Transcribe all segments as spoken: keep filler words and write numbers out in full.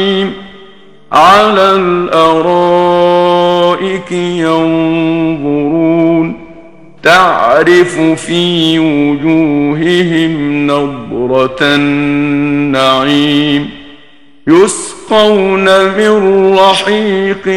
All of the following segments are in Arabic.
النعيم على الأرائك ينظرون تعرف في وجوههم نضرة النعيم يسقون من رحيق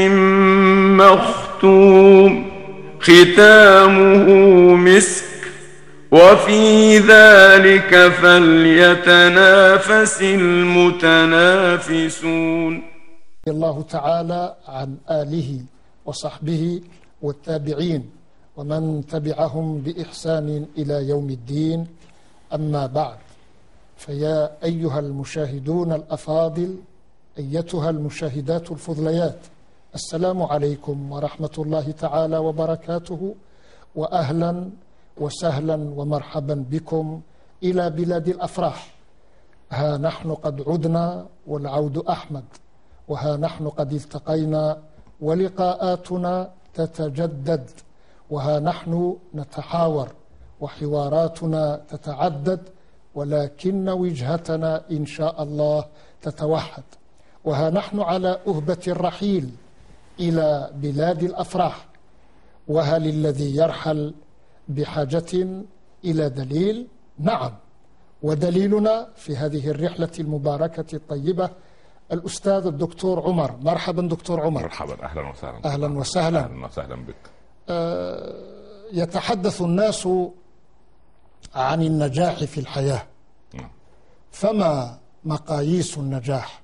مختوم ختامه مسك وفي ذلك فليتنافس المتنافسون. الله تعالى عن آله وصحبه والتابعين ومن تبعهم بإحسان إلى يوم الدين. أما بعد، فيا أيها المشاهدون الأفاضل، أيتها المشاهدات الفضليات، السلام عليكم ورحمة الله تعالى وبركاته، وأهلا وسهلا ومرحبا بكم إلى بلاد الأفراح. ها نحن قد عدنا والعود أحمد، وها نحن قد التقينا ولقاءاتنا تتجدد، وها نحن نتحاور وحواراتنا تتعدد، ولكن وجهتنا إن شاء الله تتوحد. وها نحن على أهبة الرحيل إلى بلاد الأفراح، وهل الذي يرحل بحاجة إلى دليل؟ نعم، ودليلنا في هذه الرحلة المباركة الطيبة الأستاذ الدكتور عمر. مرحبا دكتور عمر. مرحبا، أهلا وسهلا. أهلا وسهلا. أهلا وسهلا بك. آه يتحدث الناس عن النجاح في الحياة، فما مقاييس النجاح؟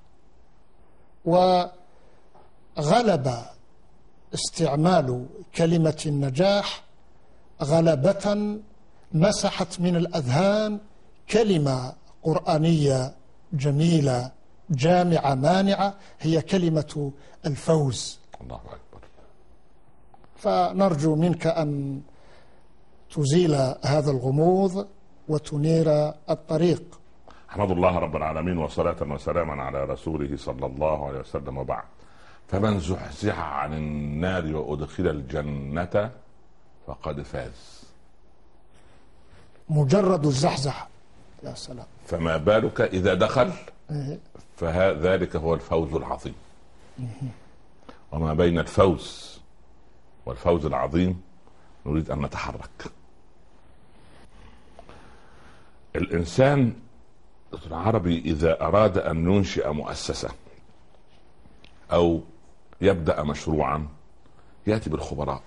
وغلب استعمال كلمة النجاح غلبة مسحت من الأذهان كلمة قرآنية جميلة جامعة مانعة، هي كلمة الفوز. الله أكبر. فنرجو منك أن تزيل هذا الغموض وتنير الطريق. أحمد الله رب العالمين وصلاة وسلاما على رسوله صلى الله عليه وسلم، وبعد. فمن زحزح عن النار وأدخل الجنة فقد فاز. مجرد الزحزح، يا سلام. فما بالك إذا دخل؟ فذلك هو الفوز العظيم. وما بين الفوز والفوز العظيم نريد أن نتحرك. الإنسان العربي إذا أراد أن ينشئ مؤسسة أو يبدأ مشروعا يأتي بالخبراء.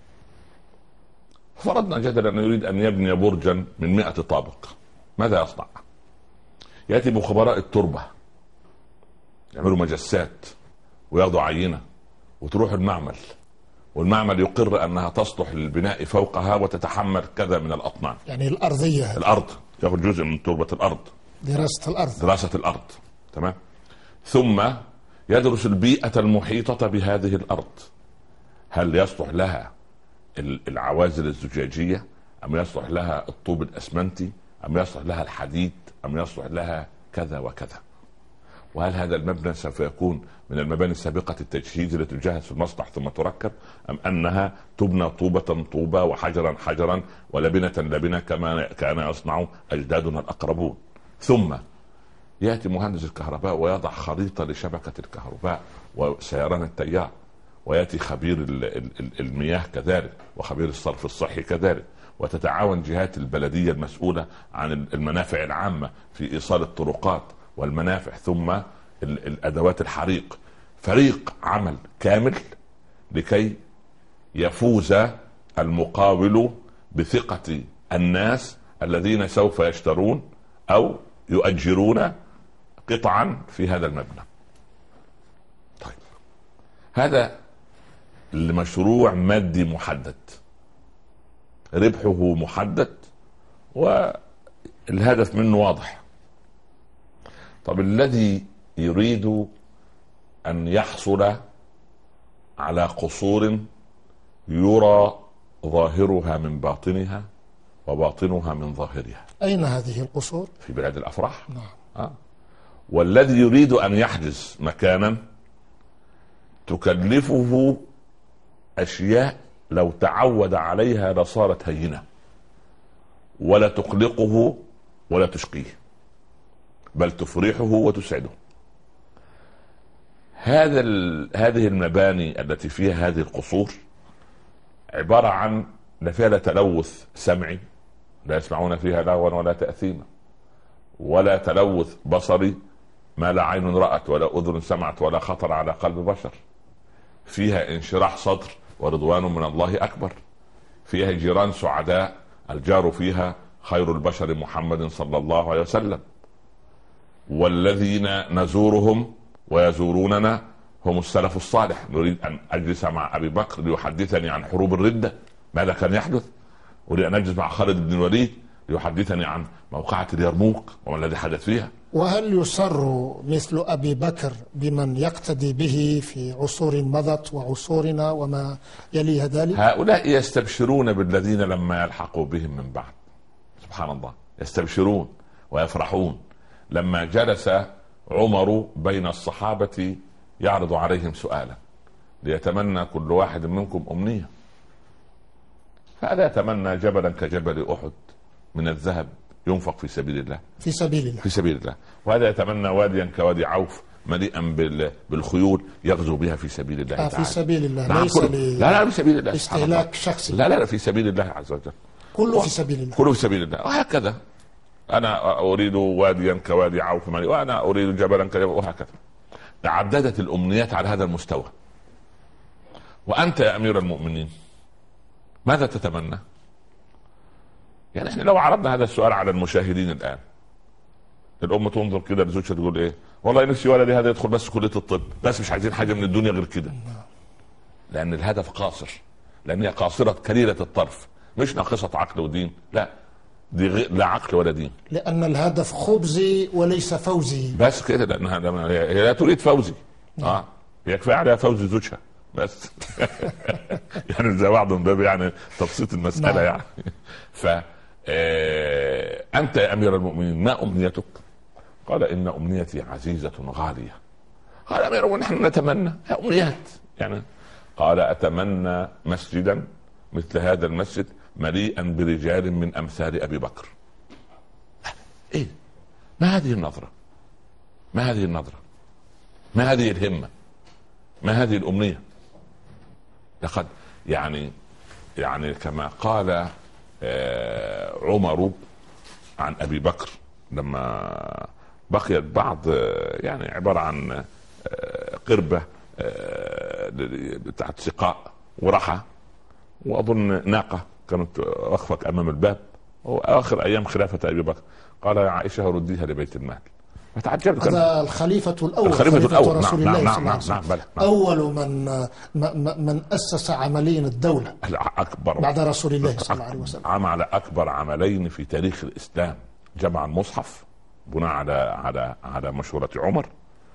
فرضنا جدلا أن يريد أن يبني برجا من مئة طابق، ماذا يصنع؟ يأتي بخبراء التربة، يعملوا مجسات وياخذوا عينة وتروح المعمل، والمعمل يقر أنها تصلح للبناء فوقها وتتحمل كذا من الأطنان، يعني الأرضية هذه. الأرض يأخذ جزء من تربة الأرض، دراسة الأرض دراسة الأرض تمام. ثم يدرس البيئة المحيطة بهذه الأرض، هل يصلح لها العوازل الزجاجية أم يصلح لها الطوب الأسمنتي أم يصلح لها الحديد أم يصلح لها كذا وكذا، وهل هذا المبنى سوف يكون من المباني السابقة التجهيز التي تجهز في المسطح ثم تركب، أم أنها تبنى طوبة طوبة وحجرا حجرا ولبنة لبنة كما كان يصنع أجدادنا الأقربون. ثم يأتي مهندس الكهرباء ويضع خريطة لشبكة الكهرباء وسيران التيار، ويأتي خبير المياه كذلك وخبير الصرف الصحي كذلك، وتتعاون جهات البلدية المسؤولة عن المنافع العامة في إيصال الطرقات والمنافع، ثم الأدوات الحريق. فريق عمل كامل لكي يفوز المقاول بثقة الناس الذين سوف يشترون أو يؤجرون قطعا في هذا المبنى. طيب، هذا المشروع مادي محدد، ربحه محدد، والهدف منه واضح. طب الذي يريد أن يحصل على قصور يرى ظاهرها من باطنها وباطنها من ظاهرها، أين هذه القصور؟ في بلاد الأفراح. نعم. آه. والذي يريد أن يحجز مكانا تكلفه أشياء لو تعود عليها لصارت هينة، ولا تقلقه ولا تشقيه، بل تفرحه وتسعده. هذا هذه المباني التي فيها هذه القصور عبارة عن لا فيها لا تلوث سمعي، لا يسمعون فيها لغوا ولا تأثيما، ولا تلوث بصري، ما لا عين رأت ولا أذن سمعت ولا خطر على قلب بشر. فيها انشراح صدر ورضوان من الله أكبر. فيها جيران سعداء، الجار فيها خير البشر محمد صلى الله عليه وسلم. والذين نزورهم ويزوروننا هم السلف الصالح. نريد أن أجلس مع أبي بكر ليحدثني عن حروب الردة ماذا كان يحدث، أريد أن أجلس مع خالد بن الوليد ليحدثني عن موقعة اليرموك وما الذي حدث فيها. وهل يسر مثل أبي بكر بمن يقتدي به في عصور مضت وعصورنا وما يليها ذلك؟ هؤلاء يستبشرون بالذين لما يلحقوا بهم من بعد. سبحان الله، يستبشرون ويفرحون. لما جلس عمر بين الصحابة يعرض عليهم سؤالا ليتمنى كل واحد منكم أمنية، فألا يتمنى جبلا كجبل أحد من الذهب ينفق في سبيل الله في سبيل الله في سبيل الله وهذا يتمنى واديا كوادي عوف مليئا بالخيول يغزو بها في سبيل الله آه تعالى. في سبيل الله نعم، ليس لا لا في سبيل الله استهلاك شخصي، لا لا في سبيل الله عز وجل، كله في سبيل الله كله في سبيل الله. وهكذا أنا أريد واديا كوادي عوف مليئا، وأنا أريد جبلا كجبل، وهكذا تعددت الأمنيات على هذا المستوى. وأنت يا أمير المؤمنين ماذا تتمنى؟ يعني احنا لو عرضنا هذا السؤال على المشاهدين الآن، الأم تنظر كده لزوجها تقول إيه؟ والله نفسي ولدي هذا يدخل بس كلية الطب، بس مش عايزين حاجة من الدنيا غير كده. لأن الهدف قاصر، لأن هي قاصرة كليلة الطرف، مش ناقصة عقل ودين، لا دي لا عقل ولا دين، لأن الهدف خبزي وليس فوزي. بس كده، لأنها هي لا تريد فوزي. اه هي كفاية عليها فوز زوجها بس. يعني زي بعض من باب يعني تبسيط المسألة. يعني ف آه أنت يا أمير المؤمنين ما أمنيتك؟ قال إن أمنيتي عزيزة غالية. قال أمير المؤمنين نحن نتمنى أمنيات يعني. قال أتمنى مسجدا مثل هذا المسجد مليئا برجال من أمثال أبي بكر. إيه؟ ما هذه النظرة؟ ما هذه النظرة؟ ما هذه الهمة؟ ما هذه الأمنية؟ لقد يعني يعني كما قال آه عمر عن أبي بكر لما بقيت بعض آه يعني عبارة عن آه قربة آه بتاعت سقاء ورحى، وأظن ناقة كانت أخفق أمام الباب، وآخر أيام خلافة أبي بكر قال يا عائشة رديها لبيت المال. فتعجبت. هذا الخليفة الأول، الخليفة الأول رسول نعم الله نعم صلى الله عليه وسلم. نعم نعم أول من من أسس عملين الدولة أكبر بعد رسول الله صلى الله عليه وسلم. عمل أكبر عملين في تاريخ الإسلام، جمع المصحف بناء على على على مشورة عمر،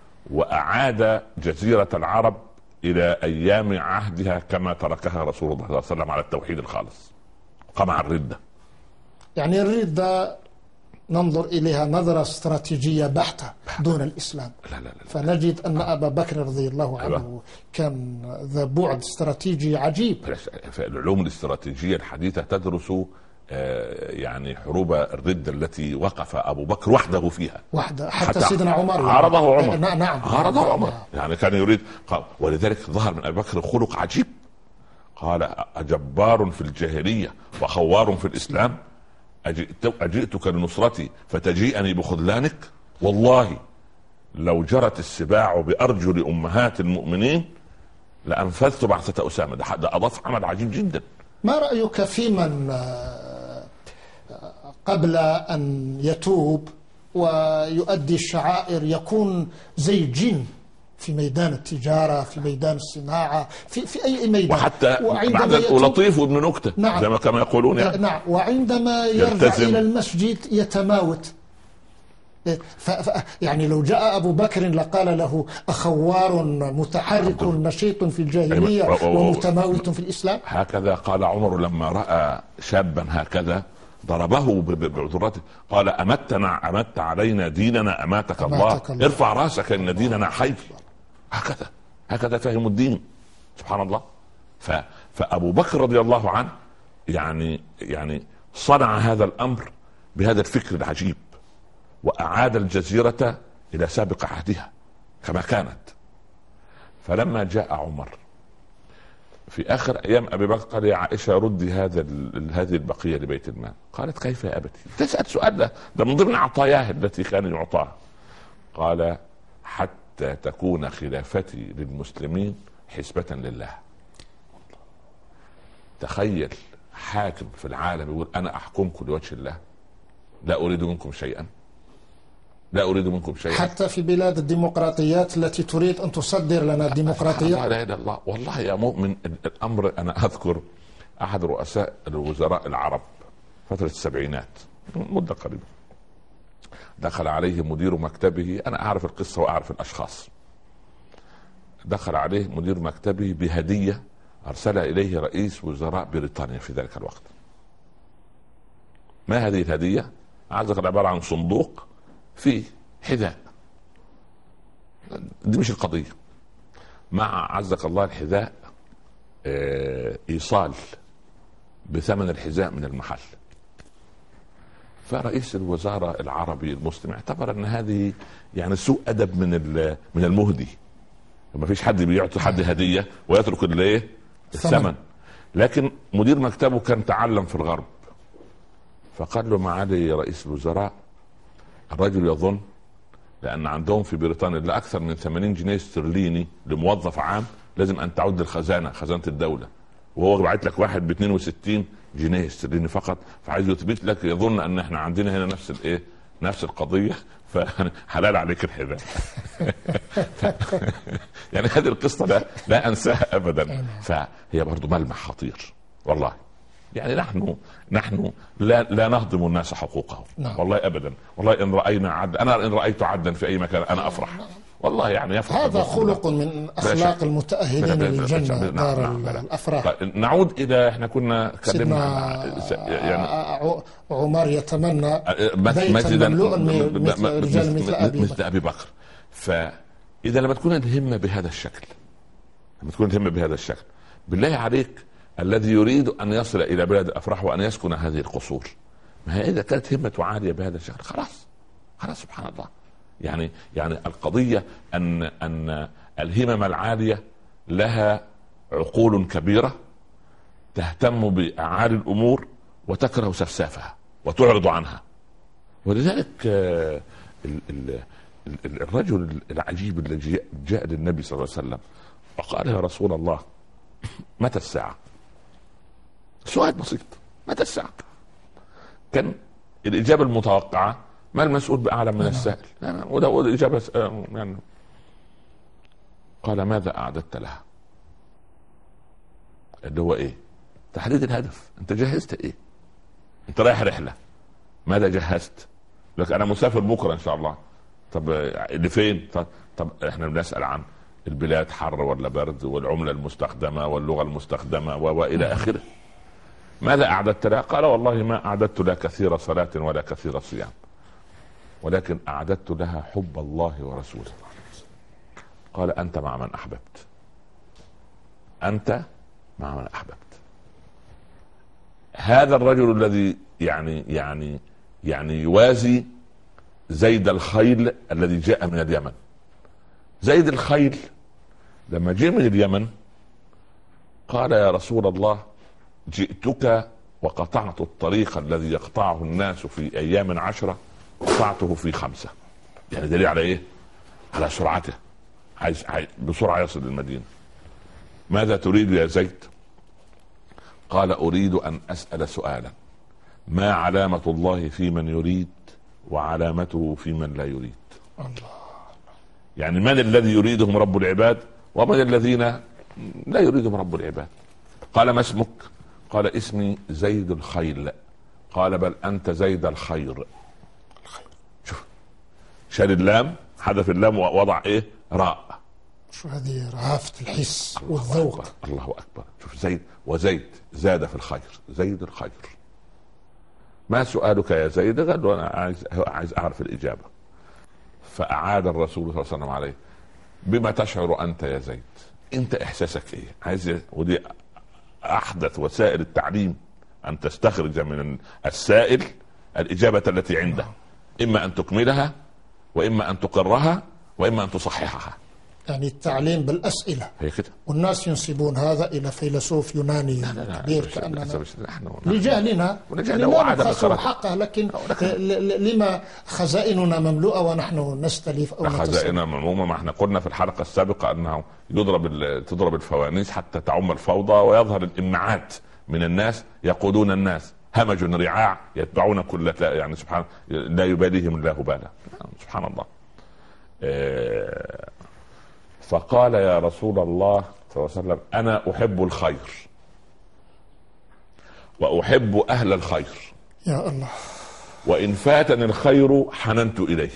وأعاد جزيرة العرب إلى أيام عهدها كما تركها رسول الله صلى الله عليه وسلم على التوحيد الخالص، قمع الردة. يعني الردة ننظر إليها نظرة استراتيجية بحتة دون الإسلام. لا لا لا. فنجد أن أبا بكر رضي الله عنه كان ذا بعد استراتيجي عجيب. العلوم الاستراتيجية الحديثة تدرس يعني حروب الردة التي وقف أبو بكر وحده فيها، وحده حتى, حتى سيدنا عمر عارضه عمر. نعم نعم عارضه عمر يعني كان يريد. ولذلك ظهر من أبي بكر خلق عجيب، قال أجبار في الجاهلية وخوار في الإسلام، أجئتك لنصرتي فتجيئني بخذلانك، والله لو جرت السباع بأرجل أمهات المؤمنين لأنفذت بعثة أسامة. ده أضاف عمل عجيب جدا. ما رأيك في من قبل أن يتوب ويؤدي الشعائر يكون زي الجن في ميدان التجارة، في ميدان الصناعة، في في أي ميدان، وحتى بعد ولطيف وابن نكتة نعم زي ما كما يقولون يعني. نعم. وعندما يرجع إلى المسجد يتماوت. ف يعني لو جاء أبو بكر لقال له أخوار متحرك نشيط في الجاهلية ومتماوت في الإسلام. هكذا قال عمر لما رأى شابا هكذا ضربه بعذراته، قال أمتنا أمت علينا ديننا أماتك الله. الله ارفع راسك إن ديننا حي. هكذا هكذا فهم الدين سبحان الله. ف... فأبو بكر رضي الله عنه يعني يعني صنع هذا الأمر بهذا الفكر العجيب، وأعاد الجزيرة إلى سابق عهدها كما كانت. فلما جاء عمر في اخر ايام ابي بكر قال يا عائشه ردي هذا هذه البقيه لبيت المال. قالت كيف يا ابتي؟ تسال سؤال ده ده من ضمن عطاياه التي كان يعطاها. قال حتى تكون خلافتي للمسلمين حسبة لله. تخيل حاكم في العالم يقول انا احكمكم لوجه الله، لا اريد منكم شيئا، لا اريد منكم شيئا. حتى في بلاد الديمقراطيات التي تريد ان تصدر لنا الديمقراطيه. لا اله الا الله. والله يا مؤمن الامر، انا اذكر احد رؤساء الوزراء العرب فتره السبعينات مده قريبه، دخل عليه مدير مكتبه، انا اعرف القصه واعرف الاشخاص، دخل عليه مدير مكتبه بهديه ارسلها اليه رئيس وزراء بريطانيا في ذلك الوقت. ما هذه الهديه؟ عزك عباره عن صندوق فيه حذاء، دي مش القضيه، مع عزك الله الحذاء ايصال بثمن الحذاء من المحل. فرئيس الوزراء العربي المسلم اعتبر ان هذه يعني سوء ادب من من المهدي، ما فيش حد بيعطي حد هديه ويترك الايه الثمن. لكن مدير مكتبه كان تعلم في الغرب، فقال له معالي رئيس الوزراء الرجل يظن لان عندهم في بريطانيا لا اكثر من ثمانين جنيه استرليني لموظف عام لازم ان تعود للخزانه، خزانه الدوله، وهو بعت لك واحد ب اثنين وستين جنيه استرليني فقط، فعايز يثبت لك يظن ان احنا عندنا هنا نفس الايه نفس القضيه، فحلال عليك الحذاء. يعني هذه القصه لا, لا انساها ابدا. فهي برضو ملمح خطير والله. يعني نحن نحن لا لا نهضم الناس حقوقهم والله ابدا. والله ان راينا عد انا ان رايت عدلا في اي مكان انا افرح والله. يعني يفرح. هذا خلق من اخلاق المتاهلين للجنه دار الافراح. نعود الى احنا كنا كلمنا يعني عمر يتمنى مسجدا مثل ابي مثل ابي بكر. فاذا لما تكون الهمه بهذا الشكل، لما تكون الهمه بهذا الشكل، بالله عليك الذي يريد ان يصل الى بلاد الافراح وان يسكن هذه القصور، ما هي اذا كانت همته عاليه بهذا الشكل خلاص خلاص سبحان الله. يعني يعني القضيه ان ان الهمم العاليه لها عقول كبيره تهتم باعالي الامور وتكره سفسافها وتعرض عنها. ولذلك الرجل العجيب الذي جاء للنبي صلى الله عليه وسلم وقال يا رسول الله متى الساعه؟ سؤال بسيط، متى الساعه؟ كان الاجابه المتوقعه ما المسؤول باعلم من السائل، وده الاجابه يعني. قال ماذا اعددت لها؟ اللي هو ايه؟ تحديد الهدف. انت جهزت ايه؟ انت رايح رحله، ماذا جهزت؟ لك انا مسافر بكره ان شاء الله. طب اللي فين؟ طب, طب احنا بنسال عن البلاد حر ولا برد، والعمله المستخدمه واللغه المستخدمه والى اخره. ماذا اعددت لها؟ قال والله ما اعددت لها كثير صلاه ولا كثير صيام، ولكن اعددت لها حب الله ورسوله. قال انت مع من احببت، انت مع من احببت. هذا الرجل الذي يعني يعني يعني يوازي زيد الخيل الذي جاء من اليمن. زيد الخيل لما جاء من اليمن قال يا رسول الله جئتك وقطعت الطريق الذي يقطعه الناس في ايام عشرة قطعته في خمسة. يعني دليل على ايه؟ على سرعته، عايز بسرعة يصل للمدينة. ماذا تريد يا زيد؟ قال اريد ان اسأل سؤالا، ما علامة الله في من يريد وعلامته في من لا يريد؟ الله. يعني من الذي يريدهم رب العباد ومن الذين لا يريدهم رب العباد؟ قال ما اسمك؟ قال اسمي زيد الخيل. قال بل انت زيد الخير. شوف شال اللام، حذف اللام ووضع ايه؟ راء. شو هذه رهافة الحس والذوق. الله اكبر. شوف زيد، وزيد زاد في الخير، زيد الخير. ما سؤالك يا زيد؟ قال له انا عايز عايز اعرف الاجابه. فاعاد الرسول صلى الله عليه وسلم عليه بما تشعر انت يا زيد؟ انت احساسك ايه؟ عايز، ودي احدث وسائل التعليم، ان تستخرج من السائل الاجابه التي عنده، اما ان تكملها واما ان تقرها واما ان تصححها. يعني التعليم بالأسئلة هي كده، والناس ينسبون هذا إلى فيلسوف يوناني لا لا لا كبير لا كأننا نحن لجهلنا ونجعل لا وعدم نبخس القراءة. حقه، لكن لما خزائننا مملوءة ونحن نستلف أو نتصرف؟ خزائننا مملوءة. ما احنا قلنا في الحلقة السابقة أنه يضرب تضرب الفوانيس حتى تعم الفوضى ويظهر الإمعات من الناس يقودون الناس همج رعاع يتبعون كل يعني سبحان لا يباليهم الله بالا. سبحان الله. فقال يا رسول الله صلى الله عليه وسلم أنا أحب الخير وأحب أهل الخير، يا الله، وإن فاتني الخير حننت إليه.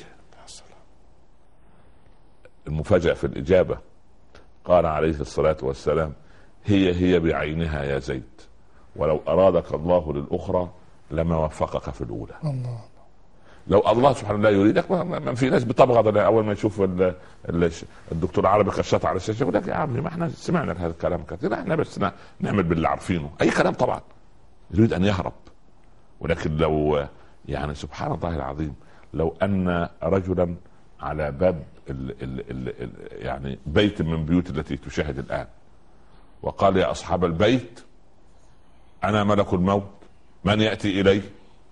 المفاجأة في الإجابة قال عليه الصلاة والسلام هي هي بعينها يا زيد، ولو أرادك الله للأخرى لما وفقك في الأولى. الله. لو الله سبحانه لا يريدك، ما في ناس بتبغض اول ما يشوف الدكتور عربي كشط على الشاشه يقول لك يا عمي ما احنا سمعنا هذا الكلام كثير، احنا بس نعمل باللي عارفينه، اي كلام طبعا، يريد ان يهرب. ولكن لو يعني سبحان الله العظيم لو ان رجلا على باب ال ال ال ال يعني بيت من بيوت التي تشاهد الان وقال يا اصحاب البيت انا ملك الموت من ياتي الي،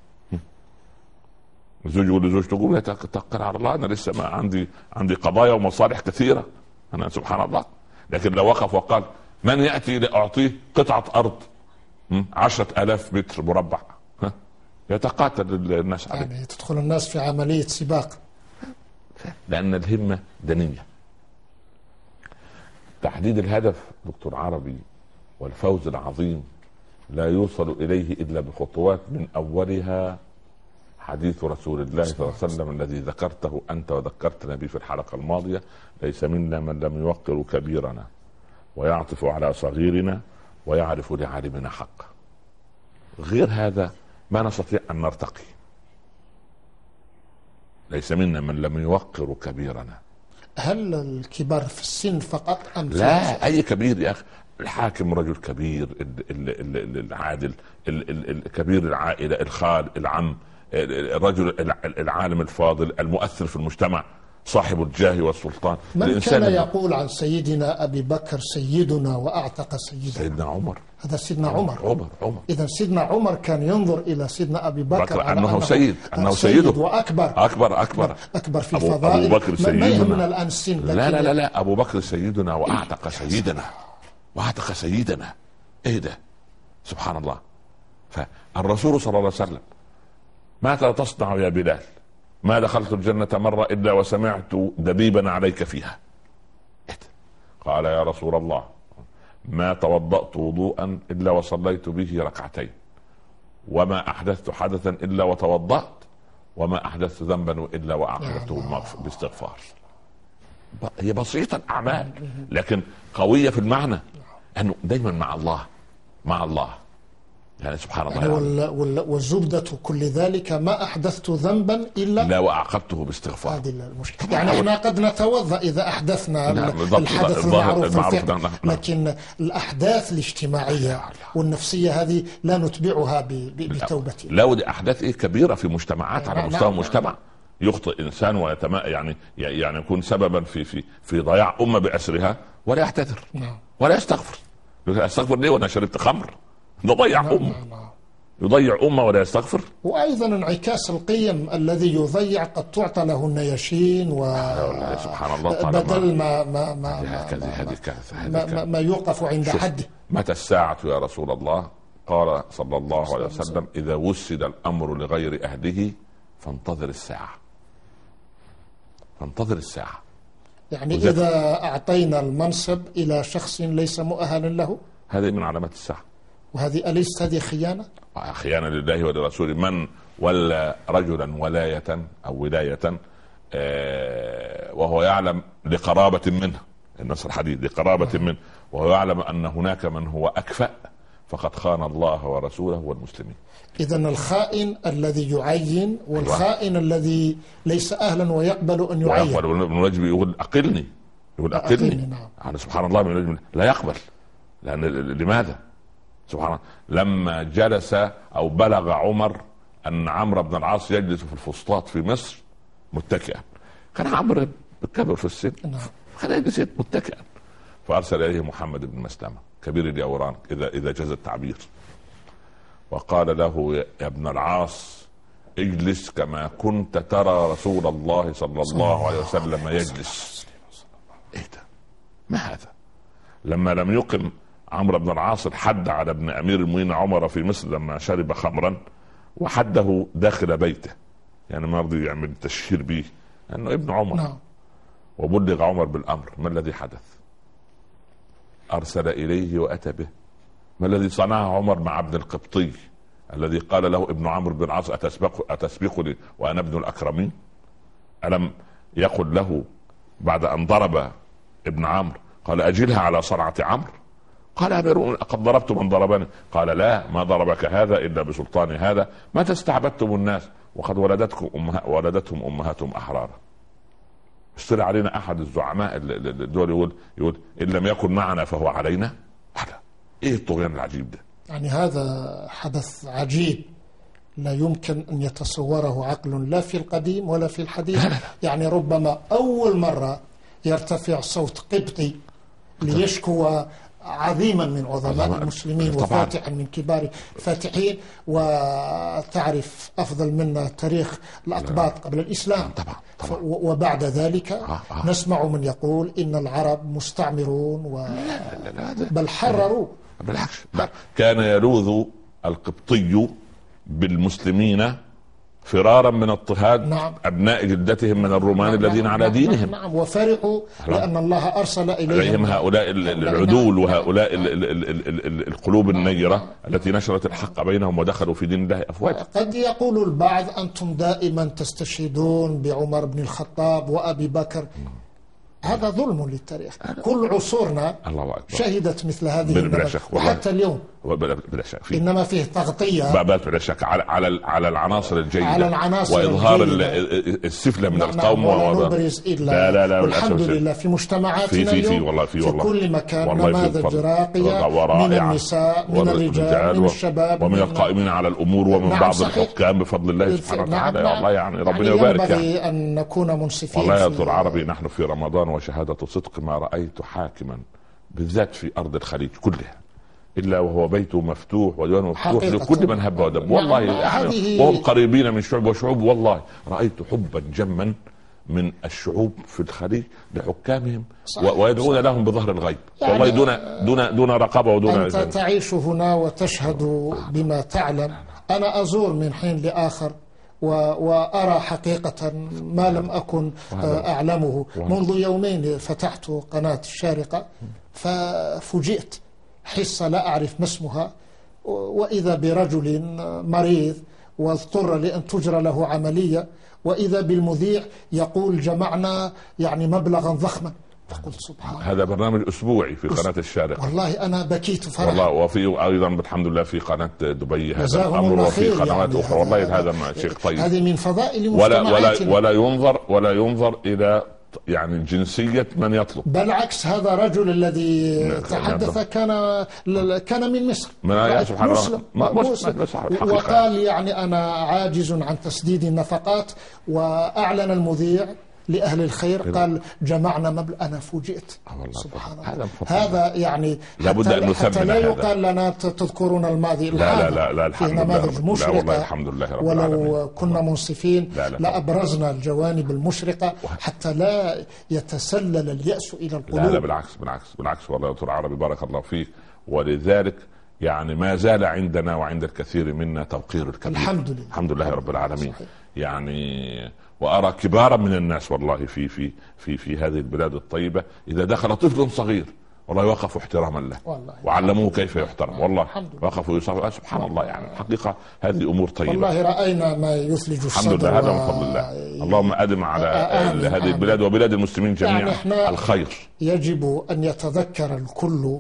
الزوج يقول لزوجته قول لا توكل على الله انا لسه ما عندي عندي قضايا ومصالح كثيره انا سبحان الله. لكن لو وقف وقال من ياتي لاعطيه قطعه ارض عشرة آلاف متر مربع يتقاتل الناس عليه، يعني تدخل الناس في عمليه سباق، لان الهمه دنيه. تحديد الهدف دكتور عربي والفوز العظيم لا يوصل اليه الا بخطوات، من اولها حديث رسول الله صلى الله عليه وسلم الذي ذكرته أنت وذكرتنا به في الحلقة الماضية: ليس منا من لم يوقر كبيرنا ويعطف على صغيرنا ويعرف لعالمنا حقه. غير هذا ما نستطيع أن نرتقي. ليس منا من لم يوقر كبيرنا. هل الكبار في السن فقط أم في لا السن؟ أي كبير يا أخي، الحاكم رجل كبير، العادل، الكبير العائلة، الخال، العم، الرجل العالم الفاضل المؤثر في المجتمع، صاحب الجاه والسلطان. من كان يقول عن سيدنا أبي بكر سيدنا وأعتق سيدنا؟ سيدنا عمر. هذا سيدنا عمر. عمر عمر إذا سيدنا عمر كان ينظر إلى سيدنا أبي بكر أنه, أنه سيد، أنه سيده وأكبر أكبر أكبر أكبر في الفضائل. أبو بكر سيدنا، ما يهمنا الآن السن، لا لا لا لا أبو بكر سيدنا وأعتق سيدنا وأعتق سيدنا. إيه ده؟ سبحان الله. فالرسول صلى الله عليه وسلم ماذا تصنع يا بلال؟ ما دخلت الجنة مرة إلا وسمعت دبيبا عليك فيها. قال يا رسول الله ما توضأت وضوءا إلا وصليت به ركعتين، وما أحدثت حدثا إلا وتوضأت، وما أحدثت ذنبا إلا وأعقبته باستغفار. هي بسيطة الأعمال لكن قوية في المعنى أنه دايما مع الله مع الله يعني سبحان الله. يعني والزبدة كل ذلك ما أحدثت ذنبا إلا لا وأعقبته باستغفار. هذه المشكلة. يعني احنا قد نتوضأ إذا أحدثنا الحدث المعروف الفعل، لكن الأحداث الاجتماعية والنفسية هذه لا نتبعها بتوبة. لا ودي أحداث إيه كبيرة في مجتمعات على مستوى المجتمع. يخطئ إنسان ويتم يعني يعني يكون سببا في في في ضياع أمة بأسرها ولا يعتذر ولا يستغفر. أستغفر ليه وأنا شربت خمر؟ يضيع أمة، يضيع أمة ولا يستغفر. وأيضا انعكاس القيم الذي يضيع قد تعطى له النياشين و سبحان الله بدل ما ما ما ما, ما, ما يوقف عند حده. متى الساعة يا رسول الله؟ قال صلى الله عليه وسلم إذا وسد الأمر لغير أهله فانتظر الساعة. فانتظر الساعة. يعني إذا أعطينا المنصب إلى شخص ليس مؤهلا له، هذه من علامات الساعة. وهذه أليست هذه خيانة؟ خيانة لله ولرسوله. من ولا رجلا ولاية أو ولاية وهو يعلم لقرابة منه، النص الحديث لقرابة منه، وهو يعلم أن هناك من هو أكفأ، فقد خان الله ورسوله والمسلمين. إذن الخائن الذي يعين والخائن الذي ليس أهلا ويقبل أن يعين. ابن رجب يقول أقلني، يقول أقلني, أقلني. نعم. يعني سبحان الله من رجب لا يقبل. لأن لماذا؟ سبحان الله. لما جلس أو بلغ عمر أن عمرو بن العاص يجلس في الفسطاط في مصر متكئا، كان عمرو بالكبر في السن خلاه يجلس متكئا. فارسل اليه محمد بن مسلمه كبير اليوران اذا اذا جاز التعبير، وقال له يا ابن العاص اجلس كما كنت ترى رسول الله صلى الله عليه وسلم يجلس. ايه ده؟ ما هذا؟ لما لم يقم عمرو بن العاص الحد على ابن امير المؤمنين عمر في مصر لما شرب خمرا، وحده داخل بيته، يعني ما رضي يعمل تشهير به انه ابن عمر. نعم. وبلغ عمر بالامر، ما الذي حدث؟ ارسل اليه واتى به. ما الذي صنعه عمر مع ابن القبطي الذي قال له ابن عمرو بن العاص اتسبق اتسبقني وانا ابن الاكرمين؟ الم يقل له بعد ان ضرب ابن عمرو قال اجلها على صرعه عمرو؟ قال امير قد ضربت من ضربني. قال لا، ما ضربك هذا الا بسلطان هذا، متى استعبدتم الناس وقد ولدتكم أمها ولدتهم امهاتهم احرارا. اشتري علينا احد الزعماء الدول يقول يقول ان لم يكن معنا فهو علينا. هذا ايه الطغيان العجيب ده؟ يعني هذا حدث عجيب لا يمكن ان يتصوره عقل، لا في القديم ولا في الحديث. يعني ربما اول مره يرتفع صوت قبطي ليشكو عظيما من عظماء المسلمين وفاتحا من كبار الفاتحين. وتعرف أفضل منا تاريخ الأقباط قبل الإسلام طبعا طبعا. وبعد ذلك آه آه. نسمع من يقول إن العرب مستعمرون و... بل حرروا. بالعكس، كان يلوذ القبطي بالمسلمين فرارا من اضطهاد نعم. ابناء جدتهم من الرومان نعم. الذين نعم. على دينهم نعم. وفرحوا لان الله ارسل اليهم هؤلاء العدول وهؤلاء القلوب النيره التي نشرت الحق بينهم ودخلوا في دين الله افواجا. قد يقول البعض انتم دائما تستشهدون بعمر بن الخطاب وابي بكر، هذا ظلم للتاريخ. كل عصورنا شهدت مثل هذه النمط وحتى اليوم بلا شك فيه. انما فيه تغطيه بلا شك على على على العناصر الجيده على العناصر واظهار السفلى من القوم ونبرز الا لا لا لا والحمد لله في مجتمعاتنا في في في والله في والله في كل مكان نماذج راقيه من النساء من الرجال من الشباب ومن القائمين على الامور ومن نعم بعض صحيح. الحكام بفضل الله سبحانه وتعالى. نعم والله يعني ربنا يعني يبارك. ينبغي يعني ان نكون منصفين. والله يا دكتور عربي نحن في رمضان وشهاده صدق ما رايت حاكما بالذات في ارض الخليج كلها الا وهو بيته مفتوح وديوانه مفتوح لكل من هب ودب. والله يعني وهم قريبين من شعوب وشعوب. والله رايت حبا جما من الشعوب في الخليج لحكامهم ويدعون لهم بظهر الغيب يعني والله دون دون دون رقابه ودون. انت تعيش هنا وتشهد بما تعلم. انا ازور من حين لاخر وأرى حقيقة ما لم أكن أعلمه. منذ يومين فتحت قناة الشارقة ففوجئت حصة لا أعرف ما اسمها، وإذا برجل مريض واضطر لأن تجرى له عملية، وإذا بالمذيع يقول جمعنا يعني مبلغا ضخما. فقلت سبحان هذا برنامج أسبوعي في قناة الشارقة. والله أنا بكيت فرحا والله. وفي أيضا الحمد لله في قناة دبي هذا الأمر وفي قنوات أخرى. والله هذا شيء طيب. هذه من فضائل ولا ولا ولا ينظر ولا ينظر إلى يعني جنسية من يطلب. بالعكس هذا رجل الذي تحدث كان كان من مصر مسلم وقال يعني أنا عاجز عن تسديد النفقات، وأعلن المذيع لأهل الخير قال جمعنا مبلغ. أنا فوجئت سبحان الله. هذا يعني لابد أن حتى لا يقال لنا تذكرون الماضي. لا لا لا في نماذج مشرقة الحمد لله رب ولو العالمين. كنا منصفين لأبرزنا الجوانب المشرقة حتى لا يتسلل اليأس إلى القلوب. لا لا بالعكس بالعكس بالعكس والله يا دكتور عربي بارك الله فيك. ولذلك يعني ما زال عندنا وعند الكثير منا توقير الكبير الحمد لله الحمد لله رب العالمين. صحيح. يعني وأرى كبارا من الناس والله في في في في هذه البلاد الطيبة إذا دخل طفل صغير والله وقفوا احتراما له والله. وعلموه كيف يحترم والله وقفوا يصافوا. سبحان الله يعني حقيقة هذه أمور طيبة. والله رأينا ما يثلج الصدر. الحمد لله هذا من فضل الله. اللهم أدم على هذه البلاد وبلاد المسلمين جميعا يعني الخير. يجب أن يتذكر الكل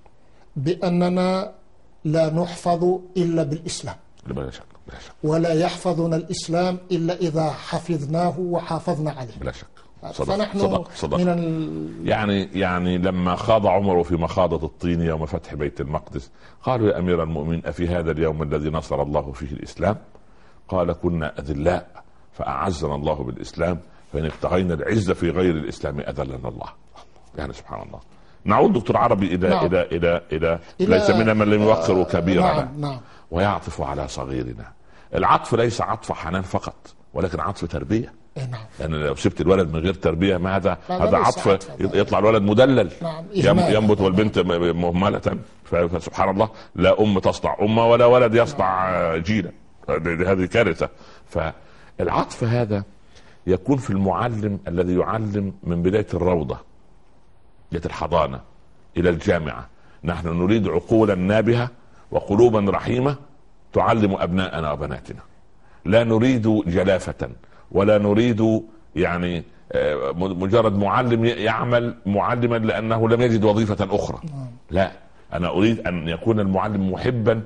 بأننا لا نحفظ إلا بالإسلام. بلا شك بلا شك. ولا يحفظنا الإسلام إلا إذا حفظناه وحافظنا عليه. بلا شك. صدق فنحن صدق صدق. من ال... يعني يعني لما خاض عمر في مخاضة الطين يوم فتح بيت المقدس قالوا يا أمير المؤمنين أفي هذا اليوم الذي نصر الله فيه الإسلام؟ قال كنا أذلاء فأعزنا الله بالإسلام فإن ابتغينا العزة في غير الإسلام أذلنا الله. يعني سبحان الله. نعود دكتور عربي الى نعم. الى الى الى, إلى ليس منا من لم يوقر كبيرنا. نعم. نعم. ويعطف على صغيرنا. العطف ليس عطف حنان فقط ولكن عطف تربيه. نعم. لان لو سبت الولد من غير تربيه ما هذا هذا عطف, عطف يطلع الولد مدلل. نعم. ينبت والبنت مهمله. فسبحان الله لا ام تصنع امه ولا ولد يصنع جيلا. هذه كارثه. فالعطف هذا يكون في المعلم الذي يعلم من بدايه الروضه بدايه الحضانه الى الجامعه. نحن نريد عقولا نابهه وقلوبا رحيمه تعلم ابناءنا وبناتنا. لا نريد جلافه ولا نريد يعني مجرد معلم يعمل معلما لانه لم يجد وظيفه اخرى. لا، انا اريد ان يكون المعلم محبا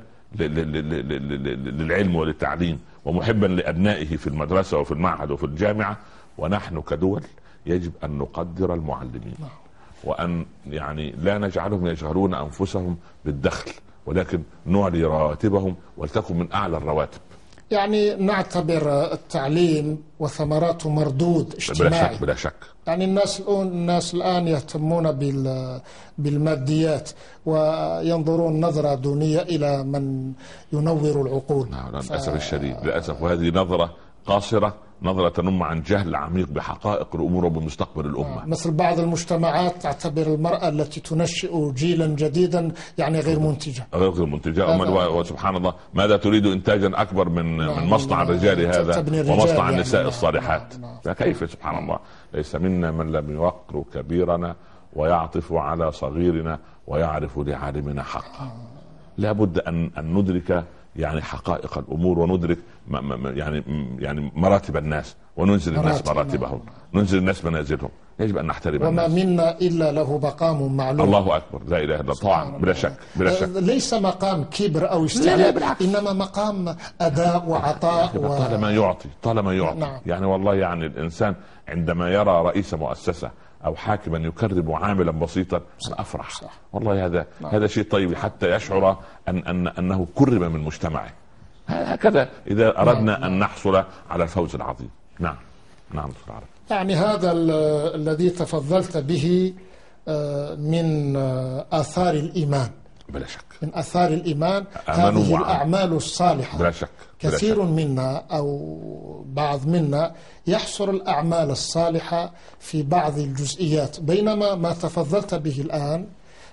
للعلم وللتعليم ومحبا لابنائه في المدرسه وفي المعهد وفي الجامعه. ونحن كدول يجب ان نقدر المعلمين وان يعني لا نجعلهم يشغلون انفسهم بالدخل ولكن نعلي رواتبهم ولتكن من اعلى الرواتب. يعني نعتبر التعليم وثمراته مردود اجتماعي. بلا شك بلا شك. يعني الناس الآن الناس الآن يهتمون بالماديات وينظرون نظرة دونية إلى من ينور العقول. نعم للأسف ف... الشديد للأسف. وهذه نظرة قاصرة، نظرة تنم عن جهل عميق بحقائق الأمور وبمستقبل الأمة. آه. مثل بعض المجتمعات تعتبر المرأة التي تنشئ جيلا جديدا يعني غير منتجة. غير منتجة. وسبحان الله ماذا تريد إنتاجا أكبر من نعم. من مصنع الرجال هذا ومصنع يعني النساء يعني الصالحات. نعم. نعم. فكيف سبحان الله. ليس منا من لم يوقر كبيرنا ويعطف على صغيرنا ويعرف لعالمنا حقه. آه. لا بد أن أن ندرك يعني حقائق الامور وندرك يعني يعني مراتب الناس وننزل الناس مراتبهم. ننزل الناس منازلهم. يجب ان نحترم وما الناس. منا الا له مقام معلوم. الله اكبر لا اله الا الله. طبعا بلا شك بلا شك. ليس مقام كبر او استعلاء انما مقام اداء وعطاء و... طالما يعطي طالما يعطي. نعم. يعني والله يعني الانسان عندما يرى رئيس مؤسسه او حاكما يكرم عاملا بسيطا انا افرح. صح. والله هذا نعم. هذا شيء طيب حتى يشعر ان ان انه كرم من مجتمعه. هكذا اذا اردنا نعم. ان نحصل على الفوز العظيم. نعم نعم دكتور عربي. يعني هذا الذي تفضلت به من آثار الإيمان. بلا شك. من آثار الإيمان هذه الأعمال الصالحة. بلا شك. بلا كثير شك. منا أو بعض منا يحصر الأعمال الصالحة في بعض الجزئيات بينما ما تفضلت به الآن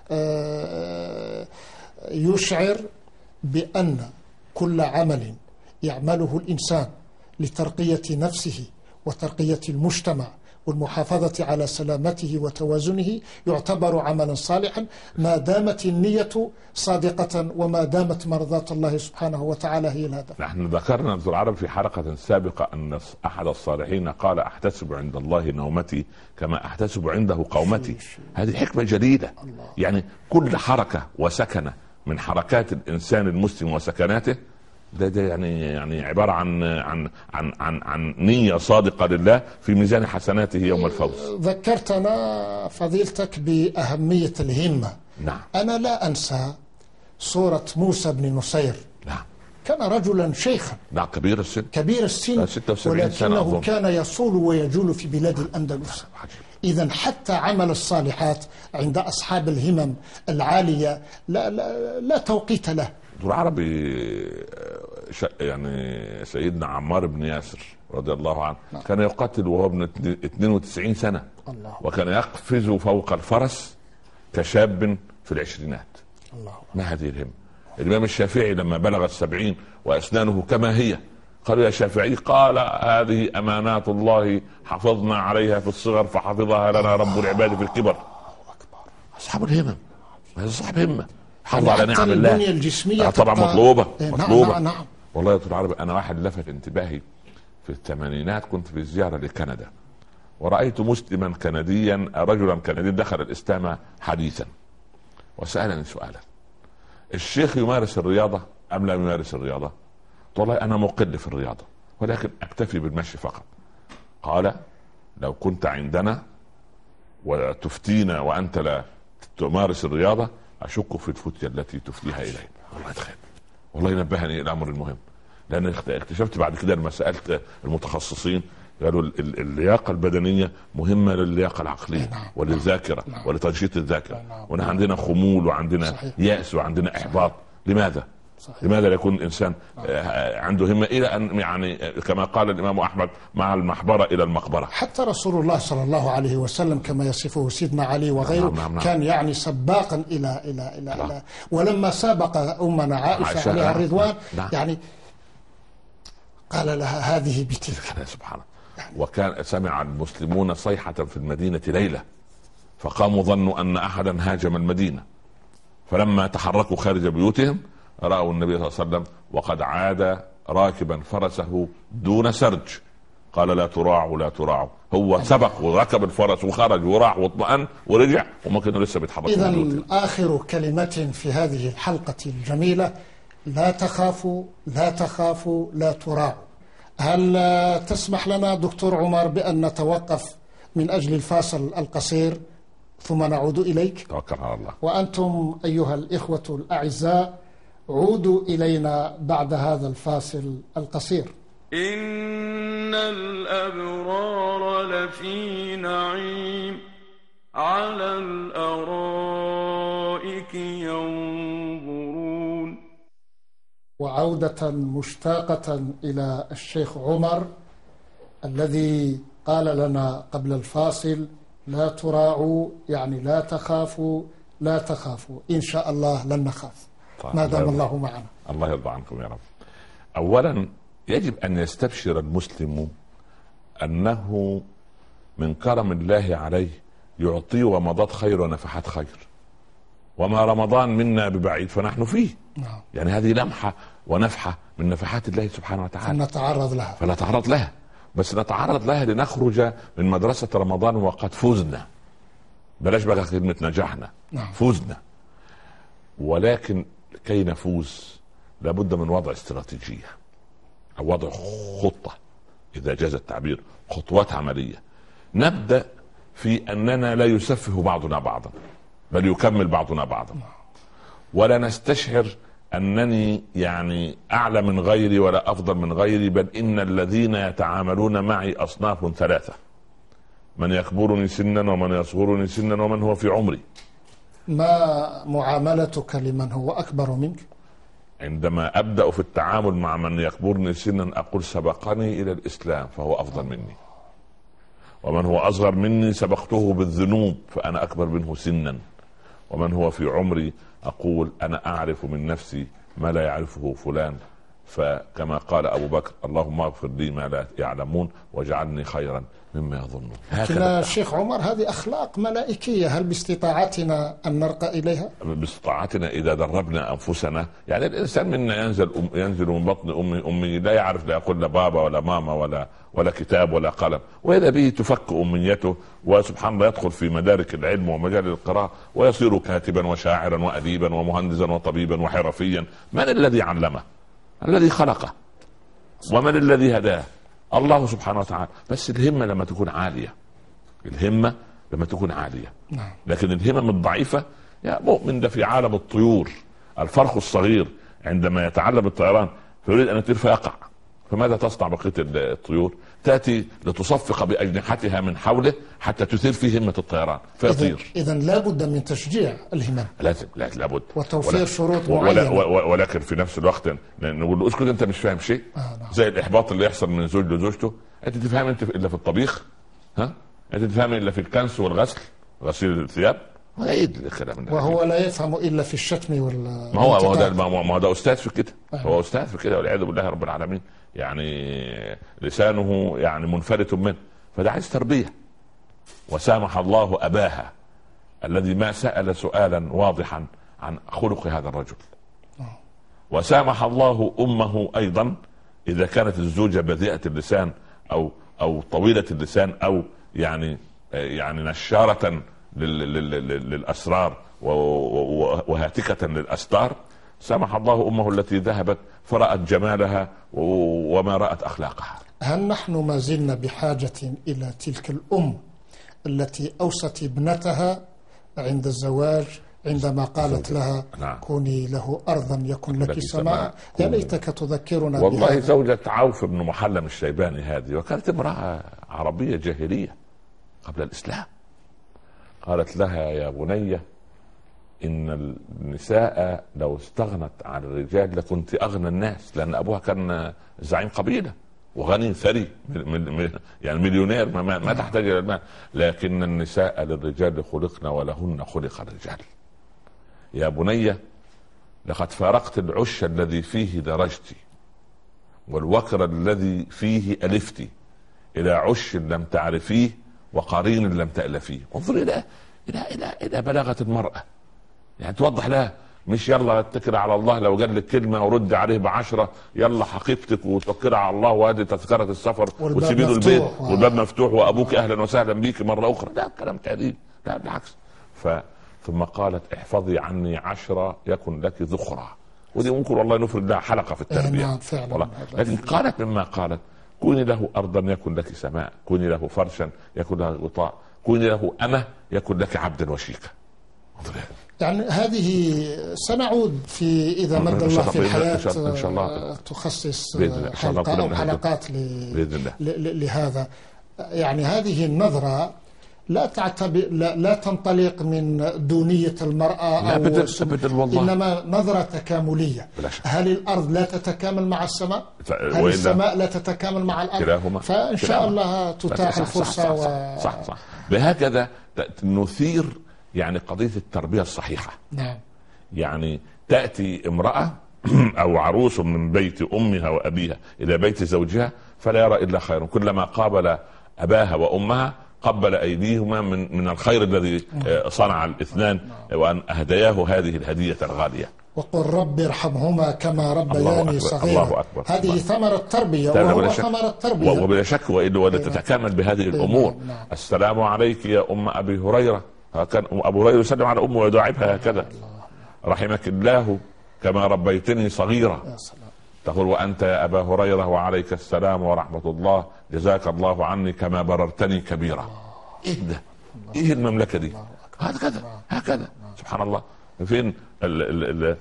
يشعر بأن كل عمل يعمله الإنسان لترقية نفسه وترقية المجتمع والمحافظة على سلامته وتوازنه يعتبر عملا صالحا ما دامت النية صادقة وما دامت مرضاة الله سبحانه وتعالى هي الهدف. نحن ذكرنا دكتور عرب في حلقة سابقة أن أحد الصالحين قال أحتسب عند الله نومتي كما أحتسب عنده قومتي. هذه حكمة جليلة. يعني كل حركة وسكنة من حركات الإنسان المسلم وسكناته ده, ده يعني يعني عبارة عن عن عن عن عن نية صادقة لله في ميزان حسناته يوم الفوز. ذكرتنا فضيلتك بأهمية الهمة. نعم. أنا لا أنسى صورة موسى بن نصير. نعم. كان رجلا شيخا. نعم كبير السن. كبير السن. ستة وسبعين سنة ولكنه كان يصول ويجول في بلاد الأندلس. إذن حتى عمل الصالحات عند أصحاب الهمم العالية لا لا, لا توقيت له. دكتور عربي يعني سيدنا عمار بن ياسر رضي الله عنه نعم. كان يقاتل وهو ابن اثنين وتسعين سنة. الله. وكان يقفز فوق الفرس كشاب في العشرينات. الله. ما هذه الهمة. الإمام الشافعي لما بلغ السبعين وأسنانه كما هي قالوا يا شافعي قال هذه أمانات الله حفظنا عليها في الصغر فحفظها لنا رب العباد في الكبر. أصحاب الهمم هذا صاحب همة حافظ على نعم الله. البنية الجسمية طبعا مطلوبة. مطلوبة. نعم نعم. والله يا دكتور عربي أنا واحد لفت انتباهي في الثمانينات كنت في زيارة لكندا ورأيت مسلما كنديا رجلا كنديا دخل الإسلام حديثا وسألني سؤالا الشيخ يمارس الرياضة أم لا يمارس الرياضة؟ والله أنا مقل في الرياضة ولكن أكتفي بالمشي فقط. قال لو كنت عندنا وتفتينا وأنت لا تمارس الرياضة أشك في الفتية التي تفتيها إلي. والله تخيل والله نبهني الأمر المهم لأن اكتشفت بعد كده لما سألت المتخصصين قالوا اللياقة البدنية مهمة للياقة العقلية نعم. وللذاكرة نعم. ولتنشيط الذاكرة. نعم. ونحن عندنا خمول وعندنا صحيح. يأس وعندنا إحباط. لماذا؟ صحيح. لماذا لا يكون الإنسان عنده همة إلى أن يعني كما قال الإمام أحمد مع المحبرة إلى المقبرة؟ حتى رسول الله صلى الله عليه وسلم كما يصفه سيدنا علي وغيره نعم نعم نعم. كان يعني سباقا إلى إلى إلى, إلى ولما سابق أمنا عائشة, عائشة عليها الرضوان نعم. يعني قال لها هذه بتلك. سبحان الله. وكان سمع المسلمون صيحة في المدينة ليلة فقاموا ظنوا أن أحدا هاجم المدينة، فلما تحركوا خارج بيوتهم رأوا النبي صلى الله عليه وسلم وقد عاد راكبا فرسه دون سرج. قال لا تراعوا لا تراعوا. هو سبق وركب الفرس وخرج وراح واطمأن ورجع وما كانوا لسه بيتحركوا. إذن آخر كلمة في هذه الحلقة الجميلة: لا تخافوا لا تخافوا لا تراعوا. هل تسمح لنا دكتور عمر بأن نتوقف من أجل الفاصل القصير ثم نعود إليك؟ توكل على الله. وأنتم أيها الإخوة الأعزاء عودوا إلينا بعد هذا الفاصل القصير. إن الأبرار لفي نعيم على الأرائك ينظرون. وعودة مشتاقة إلى الشيخ عمر الذي قال لنا قبل الفاصل: لا تراعوا، يعني لا تخافوا لا تخافوا. إن شاء الله لن نخاف ما دام الله معنا. الله يرضى عنكم يا رب. أولا يجب أن يستبشر المسلم أنه من كرم الله عليه يعطي ومضات خير ونفحات خير، وما رمضان منا ببعيد فنحن فيه. نعم. يعني هذه لمحة ونفحة من نفحات الله سبحانه وتعالى، فنتعرض لها فلا نتعرض لها، بس نتعرض لها لنخرج من مدرسة رمضان وقد فزنا. بلاش بقى كلمة نجحنا. نعم. فزنا. ولكن كي نفوز لابد من وضع استراتيجية أو وضع خطة، إذا جاز التعبير خطوات عملية. نبدأ في أننا لا يسفه بعضنا بعضا، بل يكمل بعضنا بعضا، ولا نستشعر أنني يعني أعلى من غيري ولا أفضل من غيري، بل إن الذين يتعاملون معي أصناف ثلاثة: من يكبرني سنا ومن يصغرني سنا ومن هو في عمري. ما معاملتك لمن هو أكبر منك؟ عندما أبدأ في التعامل مع من يكبرني سنا أقول سبقني إلى الإسلام فهو أفضل مني، ومن هو أصغر مني سبقته بالذنوب فأنا أكبر منه سنا، ومن هو في عمري أقول أنا أعرف من نفسي ما لا يعرفه فلان، فكما قال أبو بكر: اللهم اغفر لي ما لا يعلمون واجعلني خيرا مما يظنون. لكن الشيخ عمر هذه أخلاق ملائكية، هل باستطاعتنا أن نرقى إليها؟ باستطاعتنا إذا دربنا أنفسنا. يعني الإنسان منا ينزل أم ينزل من بطن أمي أمي لا يعرف، لا يقول لا بابا ولا ماما ولا ولا كتاب ولا قلم، وإذا به تفك أمنيته وسبحان الله يدخل في مدارك العلم ومجال القراءة ويصير كاتبا وشاعرا وأديبا ومهندسا وطبيبا وحرفيا. من الذي علمه؟ الذي خلقه. ومن الذي هداه؟ الله سبحانه وتعالى. بس الهمة لما تكون عالية، الهمة لما تكون عالية. لكن الهمم الضعيفة، يا مؤمن ده في عالم الطيور الفرخ الصغير عندما يتعلم الطيران فيريد أن يطير فيقع، فماذا تصنع بقية الطيور؟ تأتي لتصفق بأجنحتها من حوله حتى تثير فيه همة الطيران فيطير. إذن لابد من تشجيع الهمم، لازم لابد وتوفير ولا شروط معينة، ولكن في نفس الوقت نقول له اسكت انت مش فاهم شيء. آه نعم. زي الإحباط اللي يحصل من زوج لزوجته: انت تفهم انت الا في الطبيخ؟ ها انت تفهم الا في الكنس والغسل غسيل الثياب؟ وهو لا يفهم الا في الشتم وال ما هو ما هو ده ما هو ده استاذ في كده. آه. هو استاذ في كده والعياذ بالله رب العالمين. يعني لسانه يعني منفلت منه، فده عايز تربيه. وسامح الله أباها الذي ما سأل سؤالا واضحا عن خلق هذا الرجل. وسامح الله أمه أيضا إذا كانت الزوجة بذيئة اللسان أو أو طويلة اللسان أو يعني يعني نشارة للأسرار وهاتكة للأستار. سامح الله أمه التي ذهبت فرأت جمالها وما رأت أخلاقها. هل نحن ما زلنا بحاجة إلى تلك الأم التي أوصت ابنتها عند الزواج عندما قالت لها نعم. كوني له أرضا يكن لك سماء، يا ليتك تذكرنا والله بهذا. زوجة عوف بن محلم الشيباني هذه، وكانت امرأة عربية جاهلية قبل الإسلام، قالت لها يا بني إن النساء لو استغنت عن الرجال لكنت أغنى الناس، لأن أبوها كان زعيم قبيلة وغني ثري يعني مليونير، ما, ما تحتاج إلى المال، لكن النساء للرجال خلقن ولهن خلق الرجال. يا بني لقد فارقت العش الذي فيه درجت والوكر الذي فيه ألفت إلى عش لم تعرفيه وقرين لم تألفيه. انظر إلى إلى إلى إلى بلاغة المرأة، يعني توضح لها، مش يلا اتكل على الله لو قال لك كلمه ورد عليه بعشره، يلا حقيقتك وتوكل على الله وهذه تذكره السفر وتسيبي له البيت والباب مفتوح وابوك اهلا وسهلا بيك مره اخرى. لا كلام تعديل، لا بالعكس. ف ثم قالت احفظي عني عشرة يكن لك ذخرى، ودي ممكن والله نفرد لها حلقه في التربيه والله. لكن قالت مما قالت كوني له ارضا يكن لك سماء، كوني له فرشا يكن له غطاء، كوني له امه يكن لك عبدا وشيكا. يعني هذه سنعود في إذا مد الله في الحياة إن شاء الله تخصص حلقة أو حلقات لهذا. يعني هذه النظرة لا تعتبر لا, لا تنطلق من دونية المرأة أو بدل بدل والله. إنما نظرة تكاملية. هل الأرض لا تتكامل مع السماء؟ هل السماء لا تتكامل مع الأرض؟ كلاهما. فإن شاء كلاهما. الله تتاح الفرصة. صح صح, صح, صح, صح. بهكذا نثير يعني قضية التربية الصحيحة. نعم. يعني تأتي امرأة أو عروس من بيت أمها وأبيها إلى بيت زوجها فلا يرى إلا خير، كلما قابل أباها وأمها قبل أيديهما من من الخير الذي صنع الاثنان وأن أهدياه هذه الهدية الغالية. وقل رب ارحمهما كما ربياني صغيرا. الله أكبر. هذه الله. ثمرة التربية وهو ثمرة التربية وبلا شك، وإلا ولا تتكامل بهذه الأمور. نعم. السلام عليك يا أم أبي هريرة، كان أبو هريرة يسلم على أمه ويداعبها هكذا، رحمك الله كما ربيتني صغيرة. تقول وأنت يا أبا هريرة وعليك السلام ورحمة الله، جزاك الله عني كما بررتني كبيرة. إيه ده؟ إيه المملكة دي؟ هكذا هكذا سبحان الله. فين ال ال ال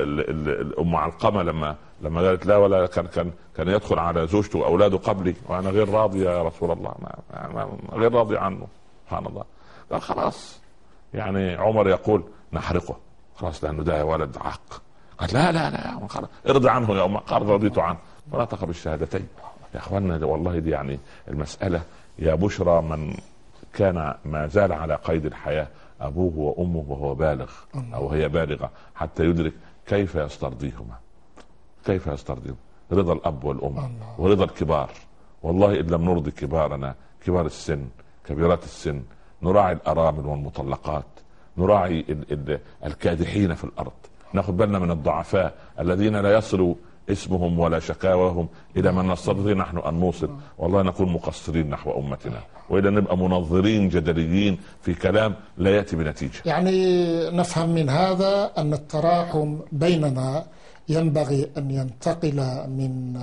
ال ال أم علقمة لما لما قالت لا ولا كان كان كان يدخل على زوجته وأولاده قبلي وأنا غير راضية يا رسول الله، ما غير راضي عنه. سبحان الله. قال خلاص، يعني عمر يقول نحرقه خلاص لأنه ده ولد عاق. قالت لا لا لا خلاص ارضى عنه يا أم. قال رضيت عنه. ونطق بالشهادتين. يا اخوانا والله دي يعني المسألة يا بشرى من كان ما زال على قيد الحياة أبوه وأمه وهو بالغ أو هي بالغة حتى يدرك كيف يسترضيهما، كيف يسترضيهما. رضا الأب والأم ورضا الكبار. والله إن لم نرضي كبارنا كبار السن كبيرات السن، نراعي الأرامل والمطلقات، نراعي ال ال الكادحين في الأرض، ناخذ بالنا من الضعفاء الذين لا يصلوا اسمهم ولا شكاواهم إلى من نستطيع نحن أن نوصل. والله نكون مقصرين نحو أمتنا، وإلى نبقى منظرين جدليين في كلام لا يأتي بنتيجة. يعني نفهم من هذا أن التراحم بيننا ينبغي أن ينتقل من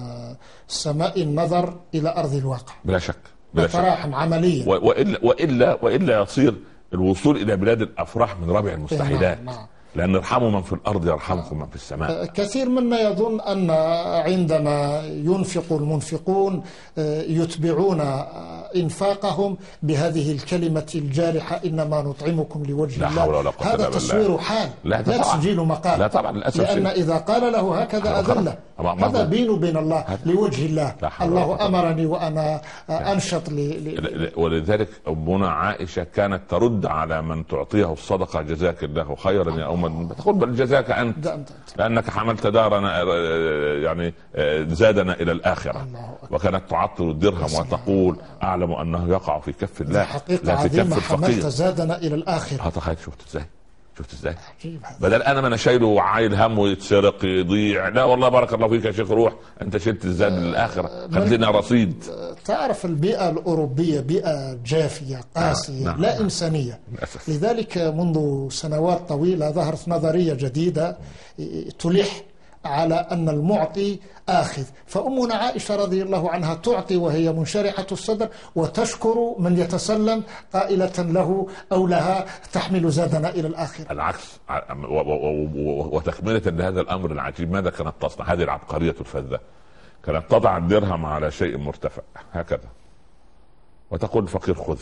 سماء النظر إلى أرض الواقع بلا شك، بلا شك. تراحم عمليا، وإلا, وإلا, وإلا يصير الوصول إلى بلاد الأفراح من رابع المستحيلات. نعم نعم. لأن ارحموا من في الأرض يرحمكم من في السماء. كثير منا يظن أن عندما ينفق المنفقون يتبعون إنفاقهم بهذه الكلمة الجارحة إنما نطعمكم لوجه الله. هذا تصوير حال لا, لا تسجيل مقال. لا طبعا للأسف، لأن إذا قال له هكذا أذله. هذا بينه وبين الله لوجه الله. الله أمرني وأنا أنشط ل... ولذلك أمنا عائشة كانت ترد على من تعطيه الصدقة جزاك الله خيرا يا أم، تقول بل جزاك أنت لأنك حملت دارنا يعني زادنا إلى الآخرة. وكانت تعطل الدرهم وتقول أعلم أنه يقع في كف الله لا في كف الفقير. حملت زادنا إلى الآخرة. تخيل شفت إزاي شفت ازاي بدل انا ما انا شايله وعايل هم ويتسرق يضيع. لا والله بارك الله فيك يا شيخ، روح انت شلت الزاد للاخره، خلينا رصيد. تعرف البيئه الاوروبيه بيئه جافيه قاسيه نعم. لا نعم. انسانيه. لذلك منذ سنوات طويله ظهرت نظريه جديده تلح على أن المعطي آخذ. فأمنا عائشة رضي الله عنها تعطي وهي منشرحة الصدر، وتشكر من يتسلم قائلة له أو لها تحمل زادنا إلى الآخرة. العكس. وتكملة لهذا الأمر العجيب، ماذا كانت تصنع هذه العبقرية الفذة؟ كانت تضع الدرهم على شيء مرتفع هكذا وتقول الفقير خذ،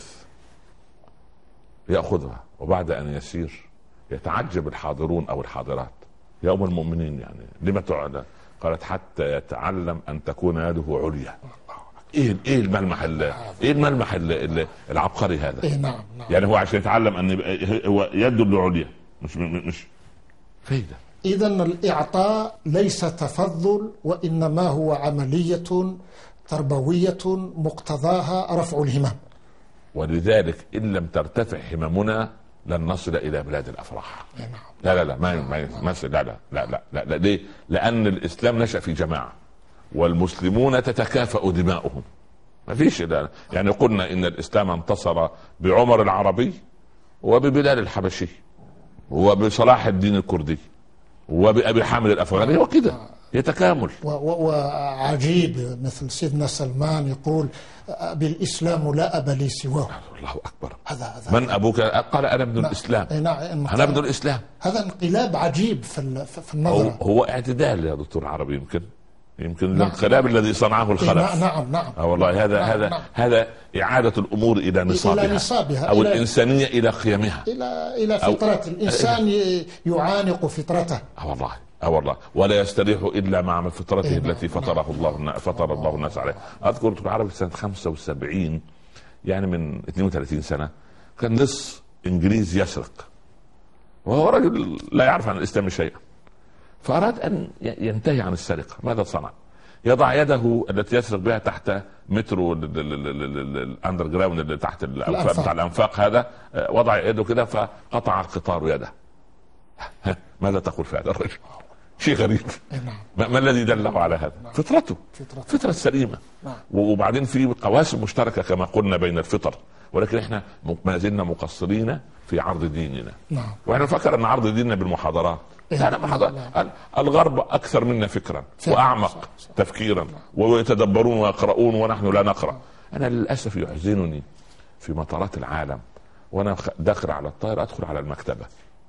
يأخذها، وبعد أن يسير يتعجب الحاضرون أو الحاضرات، يا أم المؤمنين يعني لما تعلى؟ قالت حتى يتعلم أن تكون يده عليا. ايه ايه الملمح ايه الملمح العبقري هذا؟ إيه نعم نعم. يعني هو عشان يتعلم ان هو يده العليا مش مش فايده. اذا الاعطاء ليس تفضل، وانما هو عمليه تربويه مقتضاها رفع الهمم. ولذلك ان لم ترتفع هممنا لن نصل الى بلاد الافراح. نعم. لا لا لا ما ما لا لا لا لا لا, لا. ليه؟ لان الاسلام نشأ في جماعه والمسلمون تتكافأ دماؤهم. ما فيش يعني قلنا ان الاسلام انتصر بعمر العربي وببلال الحبشي وبصلاح الدين الكردي وبأبي حامد الافغاني وكده يتكامل. وعجيب مثل سيدنا سلمان يقول بالاسلام لا اب لي سواه. الله اكبر. هذا من ابوك؟ قال انا ابن الاسلام. نعم انا ابن الاسلام. هذا انقلاب عجيب في في النظره. هو, هو اعتدال يا دكتور عربي. يمكن يمكن نعم. الانقلاب الذي صنعه الخلف. نعم نعم نعم. اه والله هذا نعم هذا نعم. هذا اعاده الامور الى نصابها, إلى نصابها او إلى الانسانيه الى قيمها, الى الى فطره الانسان يعانق فطرته. اه والله اه والله ولا يستريح الا مع فطرته إيه التي فطره الله فطر الله الناس عليها. اذكر دكتور عربي سنه خمسة وسبعين يعني من اثنين وثلاثين سنه كان لص انجليزي يسرق وهو رجل لا يعرف عن الاسلام شيئا, فأراد أن ينتهي عن السرقة. ماذا صنع؟ يضع يده التي يسرق بها تحت مترو الأندر جراوند اللي تحت الأنفاق بتاع الأنفاق هذا, وضع يده كده فقطع القطار يده. ماذا تقول في هذا الرجل؟ شيء غريب. ما, ما الذي دله على هذا؟ فطرته, فطرة سليمة. وبعدين في قواسم مشتركة كما قلنا بين الفطر, ولكن احنا ما زلنا مقصرين في عرض ديننا. واحنا نفكر ان عرض ديننا بالمحاضرات. لا محاضرات. الغرب اكثر منا فكرا واعمق تفكيرا ويتدبرون ويقرؤون ونحن لا نقرأ. انا للاسف يحزنني في مطارات العالم وانا داخل على الطائرة ادخل على المكتبة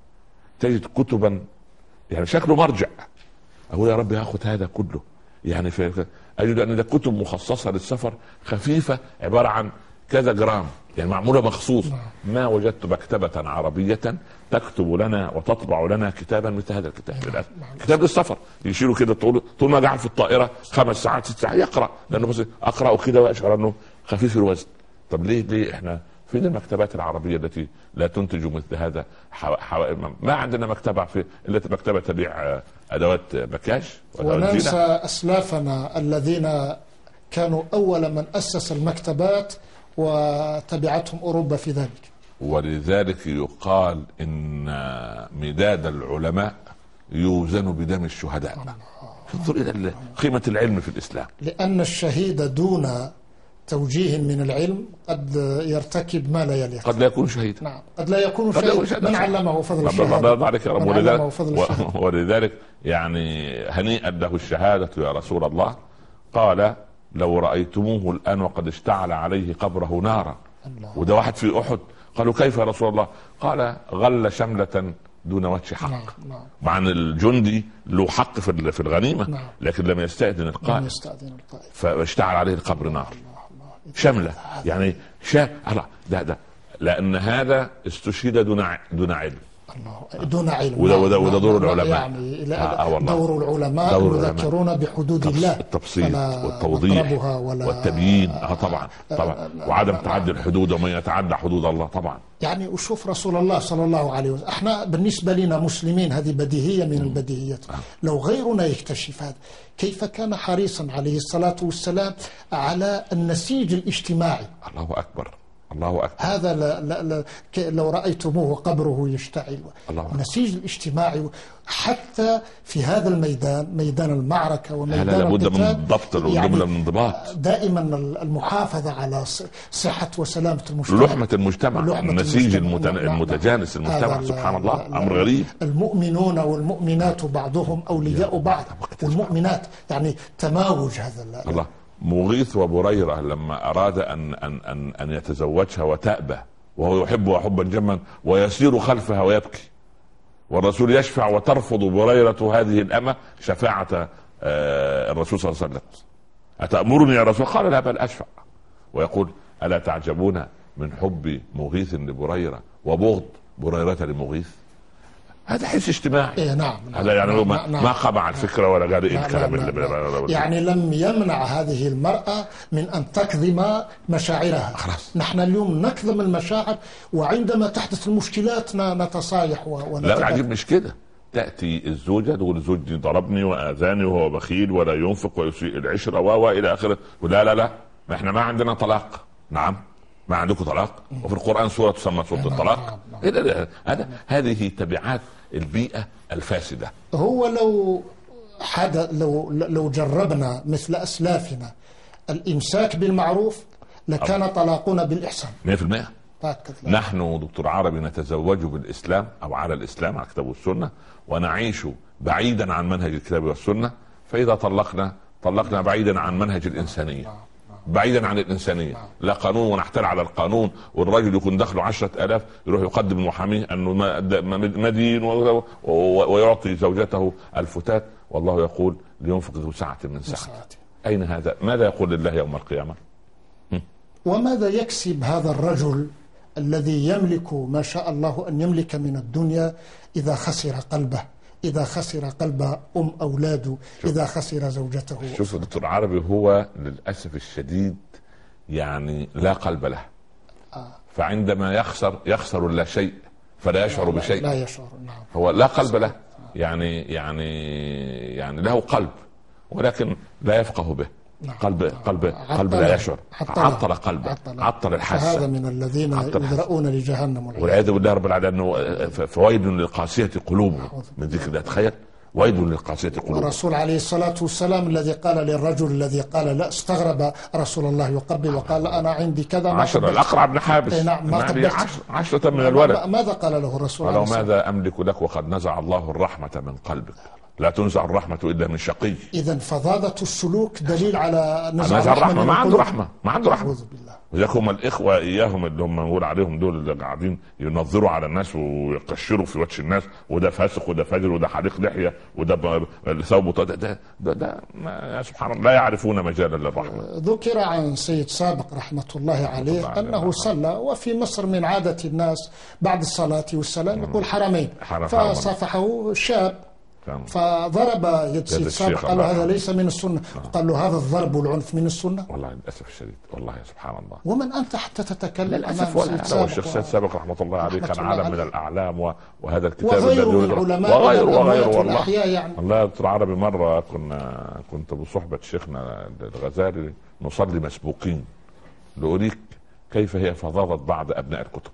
تجد كتبا يعني شكله مرجع, اقول يا رب هاخد هذا كله يعني في اجد ان ده كتب مخصصة للسفر خفيفة عبارة عن كذا جرام يعني معمولة مخصوص. ما وجدت مكتبة عربية تكتب لنا وتطبع لنا كتابا مثل هذا الكتاب. كتاب للسفر يشيلوا كده طول طول ما قاعد في الطائرة خمس ساعات ست ساعات يقرأ, لأنه بس أقرأه كده وأشعر أنه خفيف الوزن. طب ليه ليه إحنا فين المكتبات العربية التي لا تنتج مثل هذا؟ حو... حو... ما عندنا مكتبة في إلا مكتبة تبيع أدوات مكياج. وننسى أسلافنا الذين كانوا أول من أسس المكتبات وتبعتهم أوروبا في ذلك. ولذلك يقال إن مداد العلماء يوزن بدم الشهداء. انظر إلى قيمة العلم في الإسلام. لأن الشهيد دون توجيه من العلم قد يرتكب ما لا يليق. قد لا يكون شهيدا. نعم قد لا يكون شهيدا. من علمه فضل الشهادة. عليك يا رب. ولذلك, ولذلك يعني هنيئا له الشهادة يا رسول الله. قال لو رأيتموه الآن وقد اشتعل عليه قبره نارا. وده واحد في أحد. قالوا كيف يا رسول الله؟ قال غل شملة دون وجه حق. نعم. نعم. مع أن الجندي له حق في في الغنيمة. نعم. لكن لم يستأذن القائد فاشتعل عليه القبر نار. شملة يعني شا ده ده لأن هذا استشهد دون دون علم. دون علم. وده وده وده دور العلماء. يعني آه دور العلماء يذكرون بحدود الله. التبسيط والتوضيح والتبيين. اه طبعا طبعا وعدم تعدي الحدود ومن يتعدى حدود الله طبعا. يعني وشوف رسول الله صلى الله عليه وسلم, احنا بالنسبة لنا مسلمين هذه بديهية من البديهيات. لو غيرنا يكتشف هذا كيف كان حريصا عليه الصلاة والسلام على النسيج الاجتماعي. الله أكبر الله أكبر. هذا لا لا لا لو رأيتموه قبره يشتعل. النسيج الاجتماعي حتى في هذا الميدان، ميدان المعركة وميدان القتال، لابد من الضبط والجملة من الانضباط، دائما المحافظة على صحة وسلامة المجتمع، لحمة المجتمع، النسيج المتجانس المجتمع. سبحان الله، أمر غريب. المؤمنون والمؤمنات بعضهم أولياء بعض، والمؤمنات يعني تماوج هذا. الله. مغيث وبريرة لما أراد أن أن أن أن يتزوجها وتأبى وهو يحبها حبا جما ويسير خلفها ويبكي، والرسول يشفع وترفض بريرة هذه الأمة شفاعة الرسول صلى الله عليه وسلم. أتأمرني يا رسول؟ قال لا بل أشفع. ويقول ألا تعجبون من حب مغيث لبريرة وبغض بريرة لمغيث؟ هذا حس اجتماعي. إيه نعم. هذا يعني نعم ما, نعم ما خضع الفكرة ولا قال إيه الكلام نعم اللي نعم يعني لم يمنع هذه المرأة من أن تكظم مشاعرها. خلاص. نحن اليوم نكظم المشاعر، وعندما تحدث المشكلات نتصايح ونتبادل. لا العجيب مش كده، تأتي الزوجة تقول زوجي ضربني وآذاني وهو بخيل ولا ينفق ويسيء العشرة وإلى آخره، ولا لا لا ما احنا ما عندنا طلاق. نعم ما عندكم طلاق، وفي القرآن سورة تسمى سورة الطلاق. هذا هذه تبعات البيئة الفاسدة. هو لو حدا لو لو جربنا مثل أسلافنا الإمساك بالمعروف لكان أه. طلاقنا بالإحسان مئة بالمئة. نحن دكتور عربي نتزوج بالإسلام أو على الإسلام، على الكتاب والسنة، ونعيش بعيدا عن منهج الكتاب والسنة. فإذا طلقنا طلقنا بعيدا عن منهج الإنسانية، بعيدا عن الإنسانية. لا قانون ونحتال على القانون، والراجل يكون دخله عشرة آلاف يروح يقدم المحامي أنه مدين ويعطي زوجته الفتات، والله يقول لينفق ذو سعة من سعته. أين هذا؟ ماذا يقول لله يوم القيامة؟ وماذا يكسب هذا الرجل الذي يملك ما شاء الله أن يملك من الدنيا إذا خسر قلبه، إذا خسر قلب أم أولاده، إذا خسر زوجته؟ شوف دكتور عربي، هو للأسف الشديد يعني لا قلب له. آه. فعندما يخسر يخسر لا شيء فلا يشعر لا بشيء. لا يشعر. نعم. هو لا قلب له، يعني يعني يعني له قلب ولكن لا يفقه به. نعم. قلب قلب قلب لا يشعر. عطل قلبه، عطل, عطل الحاسة. هذا من الذين يدرؤون لجهنم والعياذ بالله رب العالمين. فويل للقاسية قلوبهم من ذكر الله. تخيل، ويل للقاسية قلوبهم. الرسول عليه الصلاة والسلام الذي قال للرجل الذي قال لا، استغرب رسول الله يقبل وقال أنا عندي كذا عشرة. الأقرع بن حابس نعم ما قبلت عشرة من الولد. ماذا قال له الرسول؟ ولو ماذا أملك لك وقد نزع الله الرحمة من قلبك، لا تنزع الرحمة إلا من شقي. إذن فظاظة السلوك دليل على نزع الرحمة, الرحمة. ما عنده رحمة، ما عنده رحمة. وذلك هم الإخوة إياهم اللي هم نقول عليهم دول اللي قاعدين ينظروا على الناس ويقشروا في وجه الناس، وده فاسق وده فاجر وده حليق لحية وده ثوبه ده ده, ده, ده ما سبحان الله لا يعرفون مجالا للرحمة. ذكر عن سيد سابق رحمة الله عليه الله أنه صلى، وفي مصر من عادة الناس بعد الصلاة والسلام يقول حرمين، فصافحه شاب فضرب يد سيد سابق، قال له هذا ليس من السنة. قال له هذا الضرب والعنف من السنة. والله للأسف الشديد، والله سبحان الله. ومن أنت حتى تتكلم للأسف؟ ولا الشيخ سيد سابق رحمة الله عليه كان عالم من الأعلام، وهذا الكتاب وغيره من العلماء وغيره وغيره والله يعني. الله دكتور عربي مرة كنا كنت بصحبة شيخنا الغزالي نصلي مسبوقين لأريك كيف هي فظاظة بعض أبناء الكتب،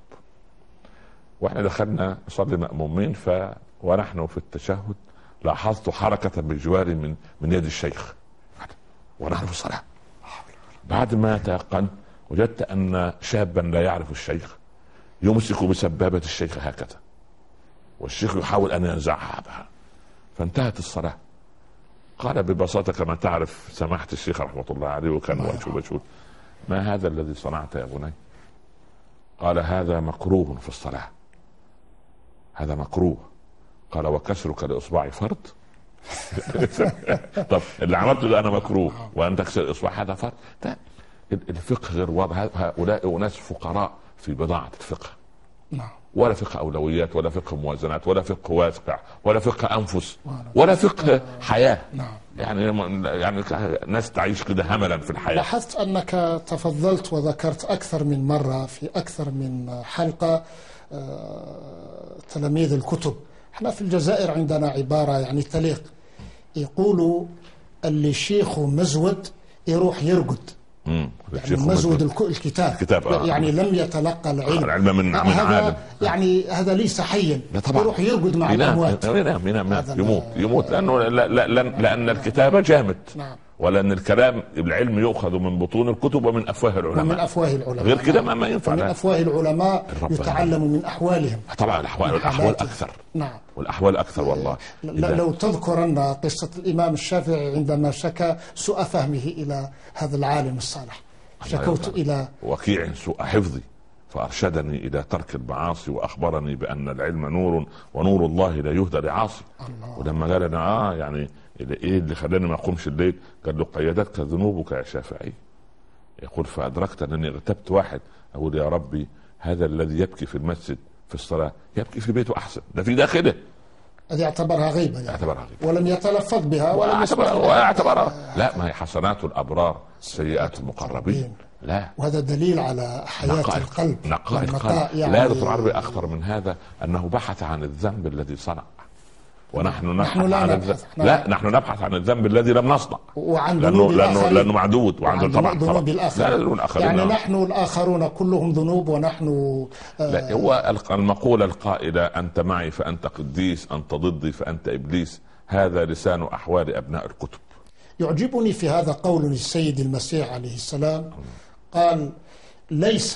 وإحنا دخلنا نصلي مأمومين، ف ونحن في التشهد لاحظت حركة بجواري من من يد الشيخ ونحن في الصلاة. بعد ما تيقنت وجدت أن شابا لا يعرف الشيخ يمسك بسبابة الشيخ هكذا، والشيخ يحاول أن ينزعها بها، فانتهت الصلاة. قال ببساطة كما تعرف سماحة الشيخ رحمة الله عليه وكان وجهه مشهود: ما هذا الذي صنعت يا بني؟ قال هذا مكروه في الصلاة، هذا مكروه. قال وكسرك لإصبعي فرض؟ طب اللي عملته ده أنا مكروه وأن تكسر إصبع هذا فرض؟ الفقه غير واضح. هؤلاء أناس فقراء في بضاعة الفقه، ولا فقه أولويات ولا فقه موازنات ولا فقه واقع ولا فقه أنفس ولا فقه حياة. يعني يعني ناس تعيش كده هملا في الحياة. لاحظت أنك تفضلت وذكرت أكثر من مرة في أكثر من حلقة تلاميذ الكتب. احنا في الجزائر عندنا عبارة يعني تليق، يقولوا اللي شيخه مزود يروح يرقد يعني مزود الكتاب الكتاب آه. يعني لم يتلقى العلم, العلم من, من هذا يعني هذا ليس حيا، يروح يرقد مع الأموات، ينام ينام يموت يموت لأنه لا لا لأن الكتابة جامد. نعم. ولأن الكلام العلم يؤخذ من بطون الكتب ومن أفواه العلماء، ومن أفواه العلماء غير كده ما, ما ينفع. من أفواه العلماء يتعلم من أحوالهم. طبعا الأحوال والأحوال أكثر. نعم. والأحوال أكثر والله. لو تذكرن قصة الإمام الشافعي عندما شكى سوء فهمه إلى هذا العالم الصالح، شكوت إلى وكيع سوء حفظي فأرشدني إلى ترك المعاصي وأخبرني بأن العلم نور ونور الله لا يهدى لعاصي. ولما قال أنا آه يعني إيه اللي خلاني ما أقومش الليل؟ قال له قيدتك ذنوبك يا شافعي. يقول فأدركت أنني اغتبت واحد، أقول يا ربي هذا الذي يبكي في المسجد في الصلاة يبكي في بيته أحسن، ده في داخله. هذه اعتبرها غيبة يعني. اعتبرها غيبة ولم يتلفظ بها ولم اعتبرها واعتبرها لا، ما هي حسنات الأبرار سيئات المقربين. لا، وهذا دليل على حياة نقاء القلب، نقاء القلب. يعني لا، دكتور عربي أخطر من هذا أنه بحث عن الذنب الذي صنع، ونحن نبحث نحن عن الذنب. لا، نحن نبحث عن الذنب الذي لم نصنع، وعن لأنه لأنه لأنه معدود، وعن طبعا ذنوب الآخرين. يعني نحن الآخرون كلهم ذنوب ونحن آه لا، هو المقولة القائلة أنت معي فأنت قديس، أنت ضدي فأنت إبليس، هذا لسان أحوال أبناء الكتب. يعجبني في هذا قول السيد المسيح عليه السلام، قال ليس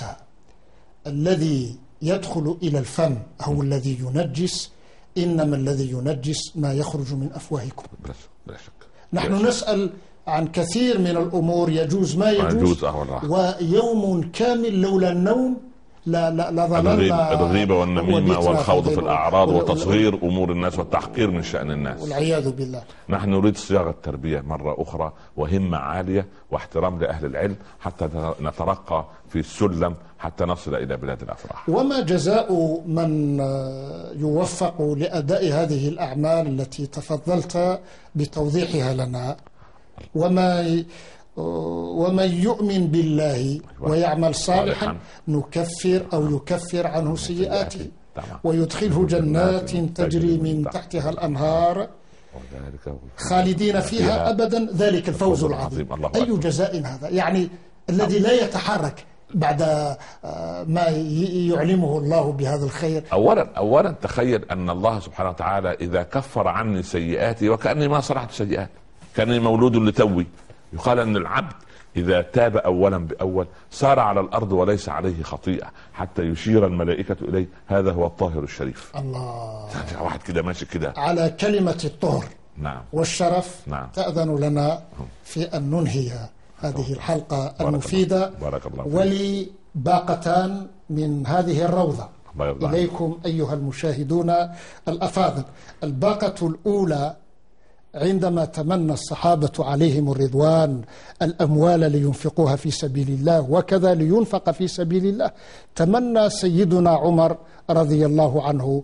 الذي يدخل إلى الفم هو الذي ينجس، إنما الذي ينجس ما يخرج من أفواهكم. بلا شك. نحن بلا شك. نسأل عن كثير من الأمور يجوز ما يجوز، ويوم كامل لولا النوم لا لا لا ظللنا الغيبة والنميمة والخوض في الأعراض وتصغير أمور الناس والتحقير من شأن الناس والعياذ بالله. نحن نريد صياغة التربية مرة أخرى وهمة عالية واحترام لأهل العلم حتى نترقى في السلم حتى نصل إلى بلاد الأفراح. وما جزاء من يوفق لأداء هذه الأعمال التي تفضلت بتوضيحها لنا؟ وما ومن يؤمن بالله ويعمل صالحا نكفر أو يكفر عنه سيئاته ويدخله جنات تجري من تحتها الأنهار خالدين فيها أبدا، ذلك الفوز العظيم. أي جزاء هذا؟ يعني الذي لا يتحرك بعد ما يعلمه الله بهذا الخير. أولا أولا تخيل أن الله سبحانه وتعالى إذا كفر عني سيئاتي وكأني ما صنعت سيئات، كأني مولود لتوي. يقال أن العبد إذا تاب أولا بأول سار على الأرض وليس عليه خطيئة حتى يشير الملائكة إليه هذا هو الطاهر الشريف. الله، واحد كده ماشي كده على كلمة الطهر. نعم. والشرف. نعم. تأذن لنا في أن ننهي هذه الحلقة المفيدة. بارك الله فيك. ولي باقتان من هذه الروضة إليكم أيها المشاهدون الأفاضل. الباقة الأولى عندما تمنى الصحابة عليهم الرضوان الأموال لينفقوها في سبيل الله وكذا لينفق في سبيل الله، تمنى سيدنا عمر رضي الله عنه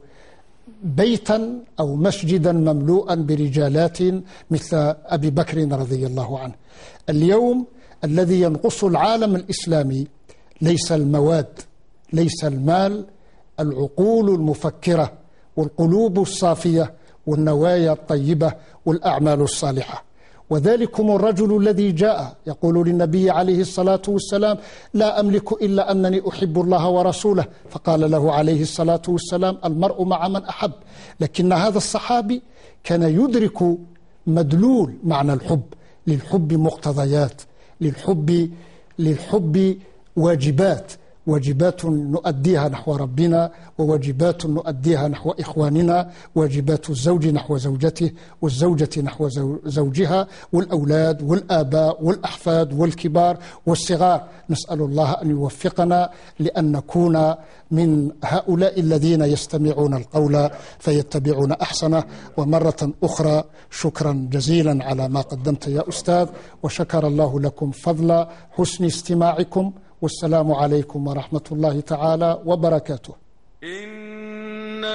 بيتا أو مسجدا مملوءا برجالات مثل أبي بكر رضي الله عنه. اليوم الذي ينقص العالم الإسلامي ليس المواد، ليس المال، العقول المفكرة والقلوب الصافية والنوايا الطيبة والأعمال الصالحة. وذلكم الرجل الذي جاء يقول للنبي عليه الصلاة والسلام لا أملك إلا أنني أحب الله ورسوله، فقال له عليه الصلاة والسلام المرء مع من أحب. لكن هذا الصحابي كان يدرك مدلول معنى الحب، للحب مقتضيات، للحب للحب واجبات، واجبات نؤديها نحو ربنا وواجبات نؤديها نحو إخواننا، واجبات الزوج نحو زوجته والزوجة نحو زوجها والأولاد والآباء والأحفاد والكبار والصغار. نسأل الله أن يوفقنا لأن نكون من هؤلاء الذين يستمعون القول فيتبعون أحسنه. ومرة أخرى شكرا جزيلا على ما قدمت يا أستاذ، وشكر الله لكم فضل حسن استماعكم، والسلام عليكم ورحمة الله تعالى وبركاته. إن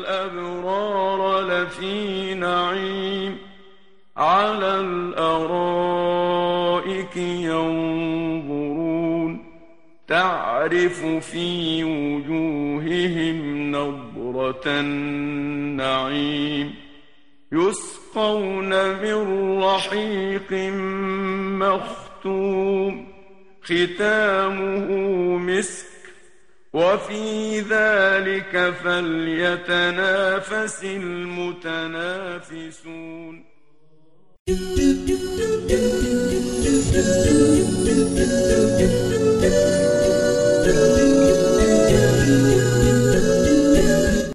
الأبرار لفي نعيم على الأرائك ينظرون تعرف في وجوههم نضرة النعيم يسقون من رحيق مختوم ختامه مسك وفي ذلك فليتنافس المتنافسون.